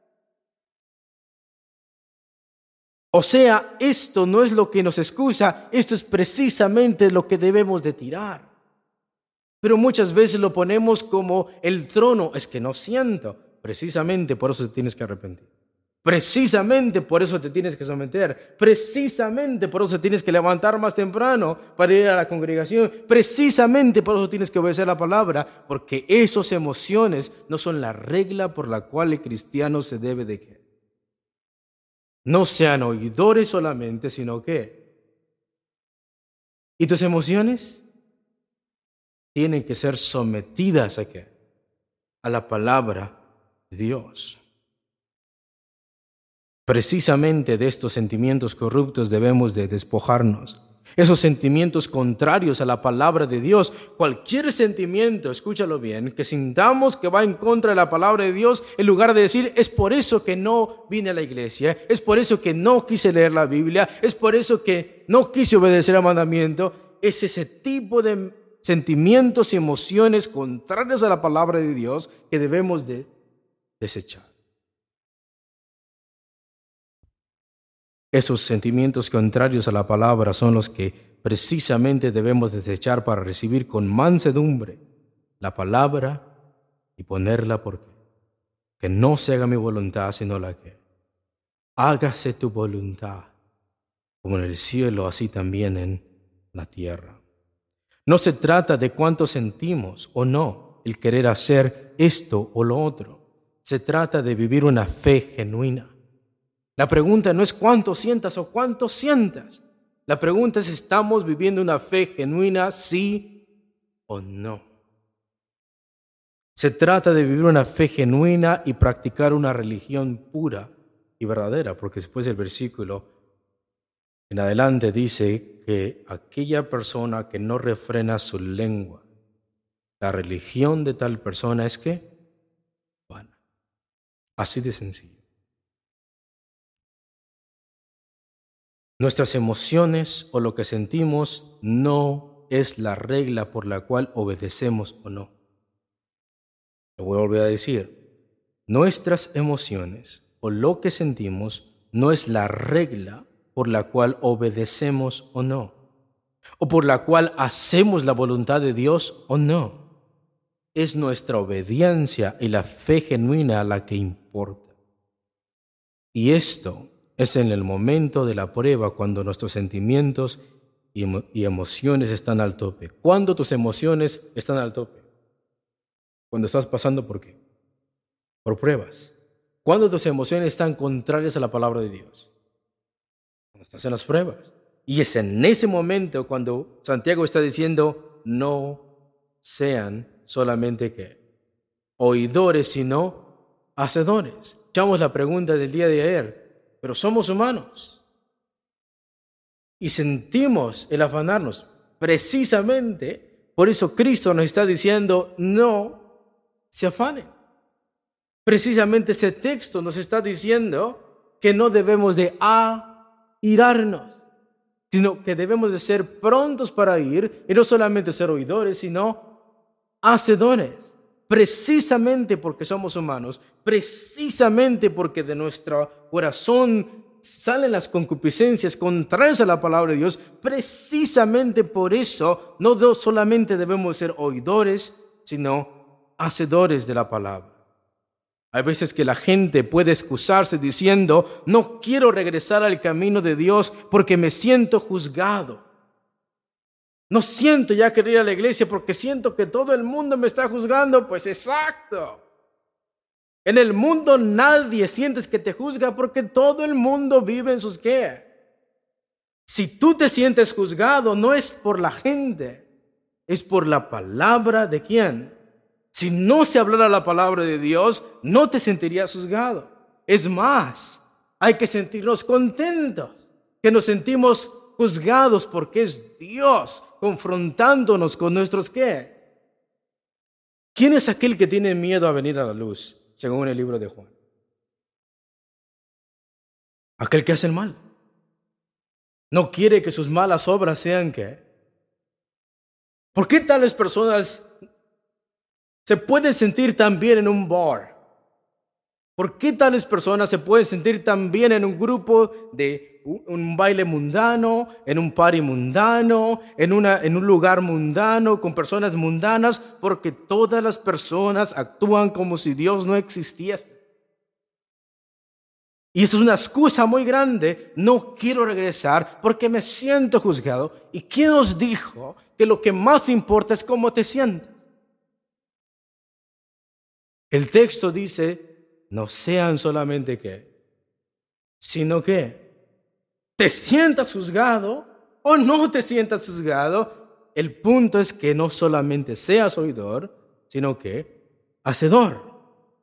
Speaker 1: O sea, esto no es lo que nos excusa, esto es precisamente lo que debemos de tirar. Pero muchas veces lo ponemos como el trono. Es que no siento. Precisamente por eso te tienes que arrepentir. Precisamente por eso te tienes que someter. Precisamente por eso tienes que levantar más temprano para ir a la congregación. Precisamente por eso tienes que obedecer la palabra. Porque esas emociones no son la regla por la cual el cristiano se debe de que no sean oidores solamente, sino que. ¿Y tus emociones? Tienen que ser sometidas a qué? A la palabra de Dios. Precisamente de estos sentimientos corruptos debemos de despojarnos. Esos sentimientos contrarios a la palabra de Dios. Cualquier sentimiento, escúchalo bien, que sintamos que va en contra de la palabra de Dios, en lugar de decir, es por eso que no vine a la iglesia, es por eso que no quise leer la Biblia, es por eso que no quise obedecer al mandamiento, es ese tipo de sentimientos y emociones contrarias a la palabra de Dios que debemos de desechar. Esos sentimientos contrarios a la palabra son los que precisamente debemos desechar para recibir con mansedumbre la palabra y ponerla por qué. Que no se haga mi voluntad, sino la que hágase tu voluntad, como en el cielo, así también en la tierra. No se trata de cuánto sentimos o no el querer hacer esto o lo otro. Se trata de vivir una fe genuina. La pregunta no es cuánto sientas o cuánto sientas. La pregunta es, ¿estamos viviendo una fe genuina, sí o no? Se trata de vivir una fe genuina y practicar una religión pura y verdadera, porque después el versículo en adelante dice que aquella persona que no refrena su lengua, la religión de tal persona es que vana. Así de sencillo. Nuestras emociones o lo que sentimos no es la regla por la cual obedecemos o no. Lo voy a volver a decir. Nuestras emociones o lo que sentimos no es la regla por la cual obedecemos o no, o por la cual hacemos la voluntad de Dios o no. Es nuestra obediencia y la fe genuina la que importa. Y esto es en el momento de la prueba, cuando nuestros sentimientos y, emo- y emociones están al tope. ¿Cuándo tus emociones están al tope? Cuando estás pasando por qué? Por pruebas. ¿Cuándo tus emociones están contrarias a la palabra de Dios? Cuando estás en las pruebas. Y es en ese momento cuando Santiago está diciendo, no sean solamente ¿qué? Oidores, sino hacedores. Echamos la pregunta del día de ayer, pero somos humanos y sentimos el afanarnos. Precisamente por eso Cristo nos está diciendo, no se afanen. Precisamente ese texto nos está diciendo que no debemos de airarnos, sino que debemos de ser prontos para ir, y no solamente ser oidores, sino hacedores. Precisamente porque somos humanos, precisamente porque de nuestro corazón salen las concupiscencias contrarias a la palabra de Dios, precisamente por eso no solamente debemos ser oidores, sino hacedores de la palabra. Hay veces que la gente puede excusarse diciendo, no quiero regresar al camino de Dios porque me siento juzgado. No siento ya querer ir a la iglesia porque siento que todo el mundo me está juzgando. Pues exacto. En el mundo nadie sientes que te juzga porque todo el mundo vive en sus qué. Si tú te sientes juzgado, no es por la gente, es por la palabra de quién. Si no se hablara la palabra de Dios, no te sentirías juzgado. Es más, hay que sentirnos contentos, que nos sentimos juzgados porque es Dios confrontándonos con nuestros ¿qué? ¿Quién es aquel que tiene miedo a venir a la luz, según el libro de Juan? aquel que hace el mal. No quiere que sus malas obras sean ¿qué? ¿Por qué tales personas se pueden sentir tan bien en un bar? ¿Por qué tales personas se pueden sentir tan bien en un grupo de un, un baile mundano, en un party mundano, en, una, en un lugar mundano, con personas mundanas? Porque todas las personas actúan como si Dios no existiese. Y eso es una excusa muy grande. No quiero regresar porque me siento juzgado. ¿Y quién nos dijo que lo que más importa es cómo te sientes? El texto dice, no sean solamente qué, sino que te sientas juzgado o no te sientas juzgado. El punto es que no solamente seas oidor, sino que hacedor.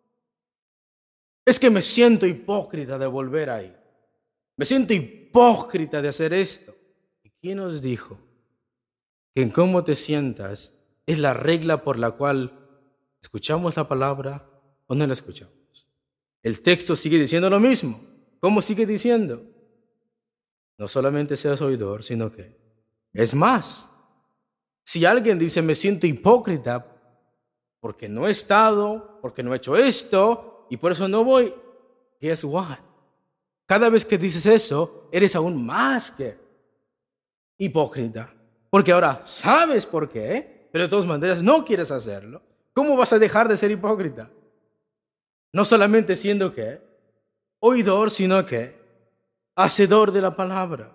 Speaker 1: Es que me siento hipócrita de volver ahí. Me siento hipócrita de hacer esto. ¿Y quién nos dijo que en cómo te sientas es la regla por la cual escuchamos la palabra o no la escuchamos? El texto sigue diciendo lo mismo. ¿Cómo sigue diciendo? No solamente seas oidor, sino que es más. Si alguien dice me siento hipócrita porque no he estado, porque no he hecho esto, y por eso no voy, guess what? Cada vez que dices eso, eres aún más que hipócrita. Porque ahora sabes por qué, pero de todas maneras no quieres hacerlo. ¿Cómo vas a dejar de ser hipócrita? No solamente siendo que oidor, sino que hacedor de la palabra.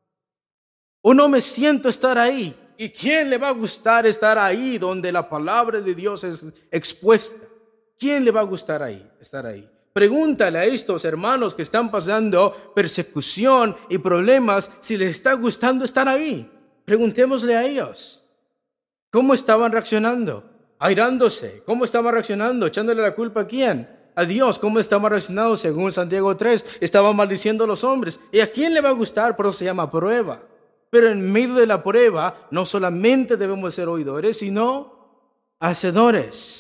Speaker 1: O no me siento estar ahí. ¿Y quién le va a gustar estar ahí donde la palabra de Dios es expuesta? ¿Quién le va a gustar ahí, estar ahí? Pregúntale a estos hermanos que están pasando persecución y problemas si les está gustando estar ahí. Preguntémosle a ellos. ¿Cómo estaban reaccionando? Airándose. ¿Cómo estaban reaccionando? ¿Echándole la culpa a quién? A Dios. ¿Cómo estaban reaccionando? Según Santiago tres, estaban maldiciendo a los hombres. ¿Y a quién le va a gustar? Por eso se llama prueba. Pero en medio de la prueba, no solamente debemos ser oidores, sino hacedores.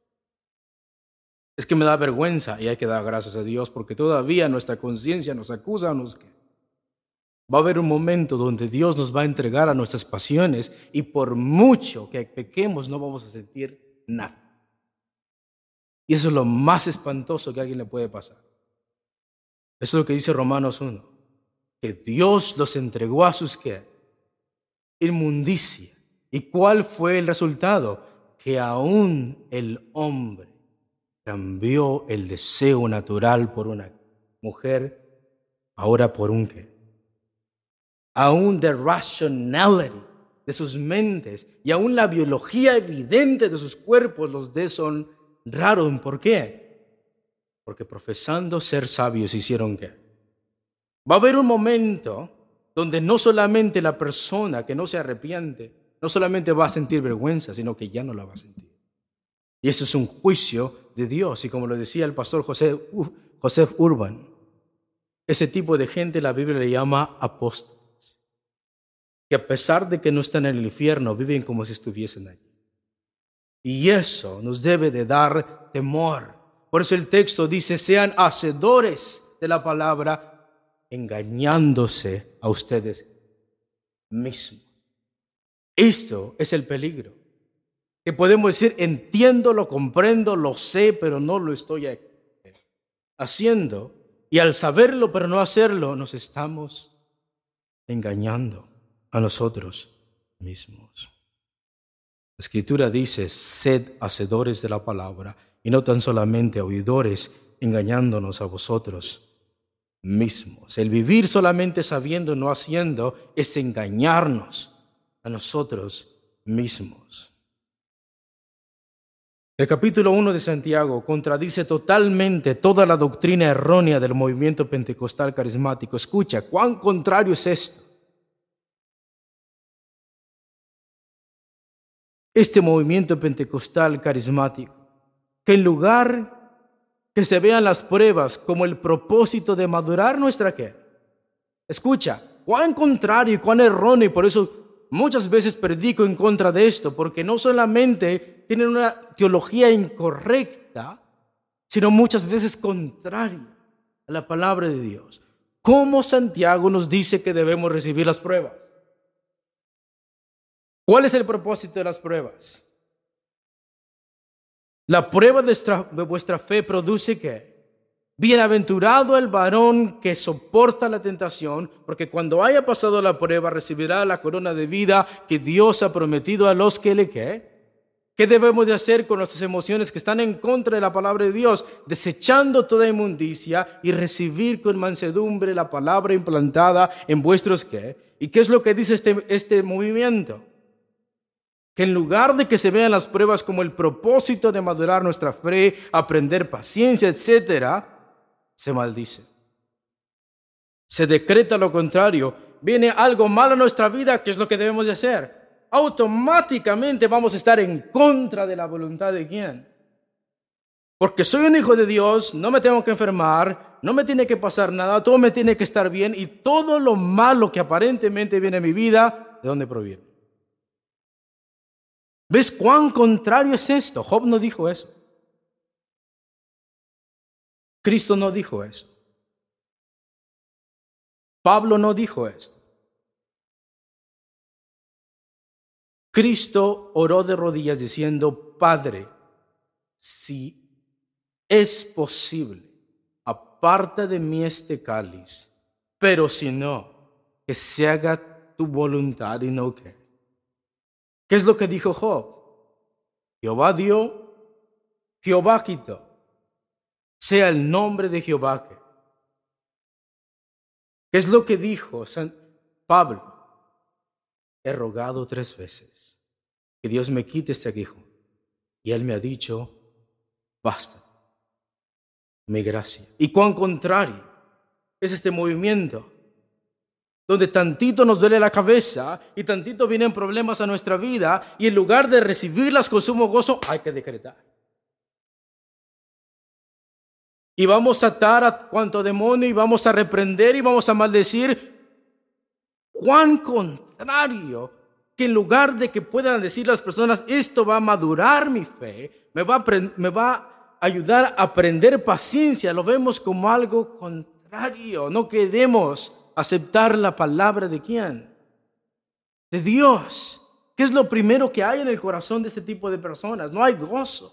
Speaker 1: Es que me da vergüenza y hay que dar gracias a Dios porque todavía nuestra conciencia nos acusa. Nos... Va a haber un momento donde Dios nos va a entregar a nuestras pasiones y por mucho que pequemos no vamos a sentir nada. Y eso es lo más espantoso que a alguien le puede pasar. Eso es lo que dice Romanos uno. Que Dios los entregó a sus ¿qué? Inmundicia. ¿Y cuál fue el resultado? Que aún el hombre cambió el deseo natural por una mujer, ahora por un qué. Aún the rationality de sus mentes y aún la biología evidente de sus cuerpos los deshonraron. ¿Por qué? Porque profesando ser sabios hicieron qué. Va a haber un momento donde no solamente la persona que no se arrepiente, no solamente va a sentir vergüenza, sino que ya no la va a sentir. Y eso es un juicio de Dios. Y como lo decía el pastor José, Joseph Urban, ese tipo de gente la Biblia le llama apóstoles. Que a pesar de que no están en el infierno, viven como si estuviesen allí. Y eso nos debe de dar temor. Por eso el texto dice, sean hacedores de la palabra, engañándose a ustedes mismos. Esto es el peligro. Que podemos decir, entiendo, lo comprendo, lo sé, pero no lo estoy haciendo. Y al saberlo, pero no hacerlo, nos estamos engañando a nosotros mismos. La Escritura dice, sed hacedores de la palabra, y no tan solamente oidores, engañándonos a vosotros mismos. El vivir solamente sabiendo, no haciendo, es engañarnos a nosotros mismos. El capítulo uno de Santiago contradice totalmente toda la doctrina errónea del movimiento pentecostal carismático. Escucha, ¿cuán contrario es esto? Este movimiento pentecostal carismático, que en lugar que se vean las pruebas como el propósito de madurar nuestra ¿qué? Escucha, cuán contrario y cuán erróneo, y por eso muchas veces predico en contra de esto, porque no solamente tienen una teología incorrecta, sino muchas veces contraria a la palabra de Dios. ¿Cómo Santiago nos dice que debemos recibir las pruebas? ¿Cuál es el propósito de las pruebas? La prueba de, estra, de vuestra fe produce ¿qué? Bienaventurado el varón que soporta la tentación, porque cuando haya pasado la prueba recibirá la corona de vida que Dios ha prometido a los que le ¿qué? ¿Qué debemos de hacer con nuestras emociones que están en contra de la palabra de Dios? Desechando toda inmundicia y recibir con mansedumbre la palabra implantada en vuestros ¿qué? ¿Y qué es lo que dice este, este movimiento? Que en lugar de que se vean las pruebas como el propósito de madurar nuestra fe, aprender paciencia, etcétera, se maldice. Se decreta lo contrario. Viene algo malo a nuestra vida, ¿qué es lo que debemos de hacer? Automáticamente vamos a estar en contra de la voluntad de ¿quién? Porque soy un hijo de Dios, no me tengo que enfermar, no me tiene que pasar nada, todo me tiene que estar bien y todo lo malo que aparentemente viene a mi vida, ¿de dónde proviene? ¿Ves cuán contrario es esto? Job no dijo eso. Cristo no dijo eso. Pablo no dijo esto. Cristo oró de rodillas diciendo, Padre, si es posible, aparta de mí este cáliz, pero si no, que se haga tu voluntad y no que. ¿Qué es lo que dijo Job? Jehová dio, Jehová quitó. Sea el nombre de Jehová que. ¿Qué es lo que dijo San Pablo? He rogado tres veces que Dios me quite este aguijón. Y Él me ha dicho, basta, mi gracia. Y cuán contrario es este movimiento, donde tantito nos duele la cabeza y tantito vienen problemas a nuestra vida y en lugar de recibirlas con sumo gozo, hay que decretar. Y vamos a atar a cuanto demonio y vamos a reprender y vamos a maldecir. Cuán contrario que en lugar de que puedan decir las personas, esto va a madurar mi fe, me va a, me va a ayudar a aprender paciencia, lo vemos como algo contrario. No queremos aceptar la palabra de quién, de Dios. ¿Qué es lo primero que hay en el corazón de este tipo de personas? No hay gozo.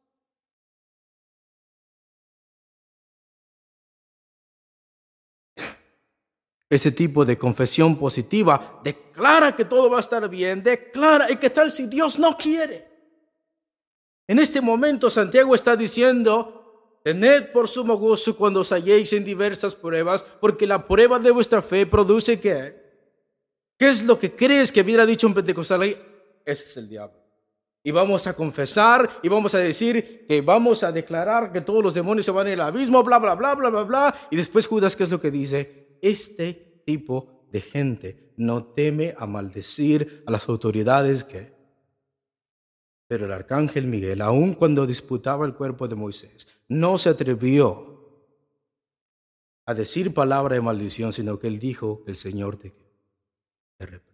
Speaker 1: Ese tipo de confesión positiva declara que todo va a estar bien, declara, ¿y qué tal si Dios no quiere? En este momento Santiago está diciendo, tened por sumo gozo cuando os halléis en diversas pruebas, porque la prueba de vuestra fe produce ¿qué? ¿Qué es lo que crees que hubiera dicho un pentecostal ahí? Ese es el diablo. Y vamos a confesar y vamos a decir que vamos a declarar que todos los demonios se van al abismo, bla, bla, bla, bla, bla, bla. Y después Judas, ¿qué es lo que dice? Este tipo de gente no teme a maldecir a las autoridades que... Pero el arcángel Miguel, aun cuando disputaba el cuerpo de Moisés, no se atrevió a decir palabra de maldición, sino que él dijo que el Señor te, te reprende.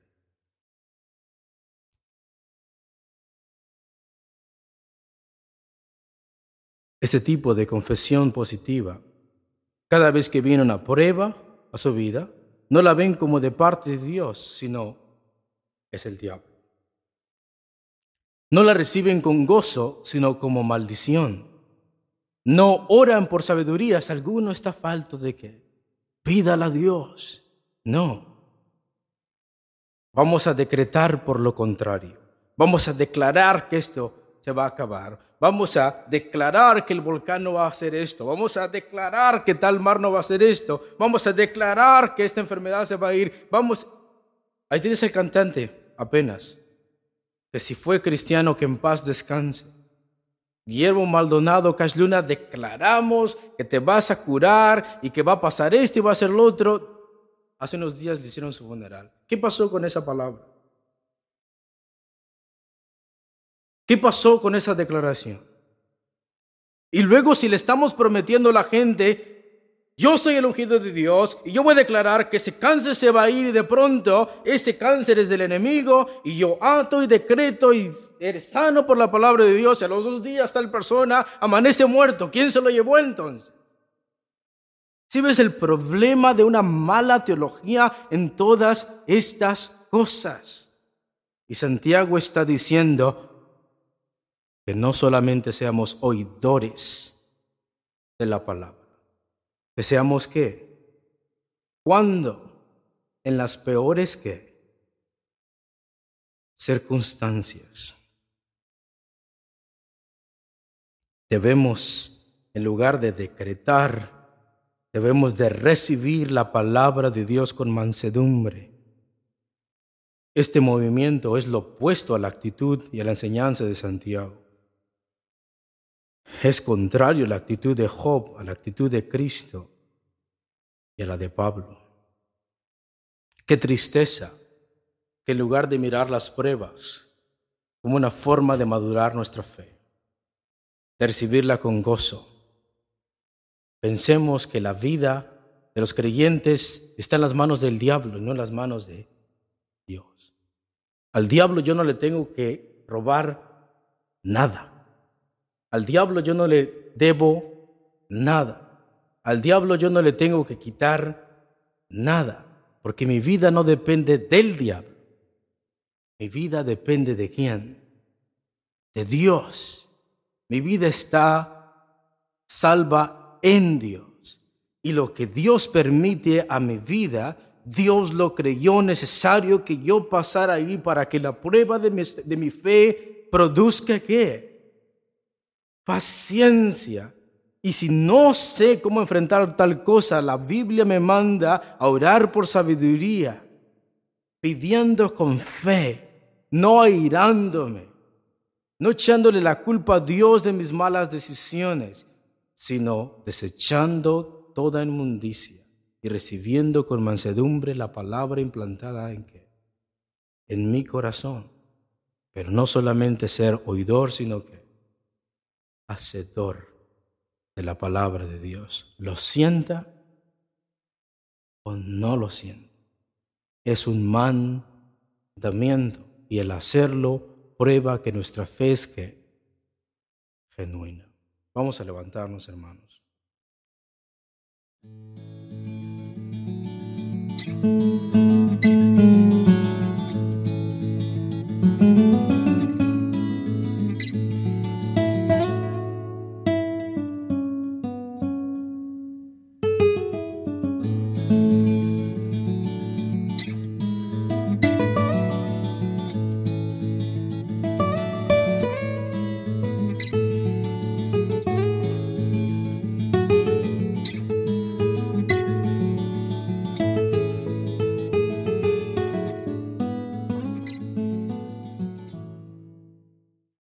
Speaker 1: Ese tipo de confesión positiva, cada vez que viene una prueba a su vida, no la ven como de parte de Dios, sino es el diablo. No la reciben con gozo, sino como maldición. No oran por sabiduría, si alguno está falto de qué, pídala a Dios. No. Vamos a decretar por lo contrario. Vamos a declarar que esto se va a acabar. Vamos a declarar que el volcán no va a hacer esto. Vamos a declarar que tal mar no va a hacer esto. Vamos a declarar que esta enfermedad se va a ir. Vamos. Ahí tienes el cantante apenas. Que si fue cristiano, que en paz descanse. Guillermo Maldonado Cashluna, declaramos que te vas a curar y que va a pasar esto y va a ser lo otro. Hace unos días le hicieron su funeral. ¿Qué pasó con esa palabra? ¿Qué pasó con esa declaración? Y luego si le estamos prometiendo a la gente, yo soy el ungido de Dios y yo voy a declarar que ese cáncer se va a ir y de pronto ese cáncer es del enemigo y yo ato y decreto y eres sano por la palabra de Dios y a los dos días tal persona amanece muerto. ¿Quién se lo llevó entonces? Si ves el problema de una mala teología en todas estas cosas. Y Santiago está diciendo que no solamente seamos oidores de la palabra, que seamos ¿qué? ¿Cuándo? En las peores ¿qué? Circunstancias. Debemos, en lugar de decretar, debemos de recibir la palabra de Dios con mansedumbre. Este movimiento es lo opuesto a la actitud y a la enseñanza de Santiago. Es contrario a la actitud de Job, a la actitud de Cristo y a la de Pablo. Qué tristeza que en lugar de mirar las pruebas como una forma de madurar nuestra fe, de recibirla con gozo, pensemos que la vida de los creyentes está en las manos del diablo y no en las manos de Dios. Al diablo yo no le tengo que robar nada. Al diablo yo no le debo nada. Al diablo yo no le tengo que quitar nada, porque mi vida no depende del diablo. Mi vida depende de quién? De Dios. Mi vida está salva en Dios. Y lo que Dios permite a mi vida, Dios lo creyó necesario que yo pasara ahí para que la prueba de mi, de mi fe produzca ¿qué? Paciencia. Y si no sé cómo enfrentar tal cosa, la Biblia me manda a orar por sabiduría, pidiendo con fe, no airándome, no echándole la culpa a Dios de mis malas decisiones, sino desechando toda inmundicia y recibiendo con mansedumbre la palabra implantada en qué? En mi corazón. Pero no solamente ser oidor, sino que hacedor de la palabra de Dios. ¿Lo sienta o no lo sienta? Es un mandamiento y el hacerlo prueba que nuestra fe es que genuina. Vamos a levantarnos, hermanos.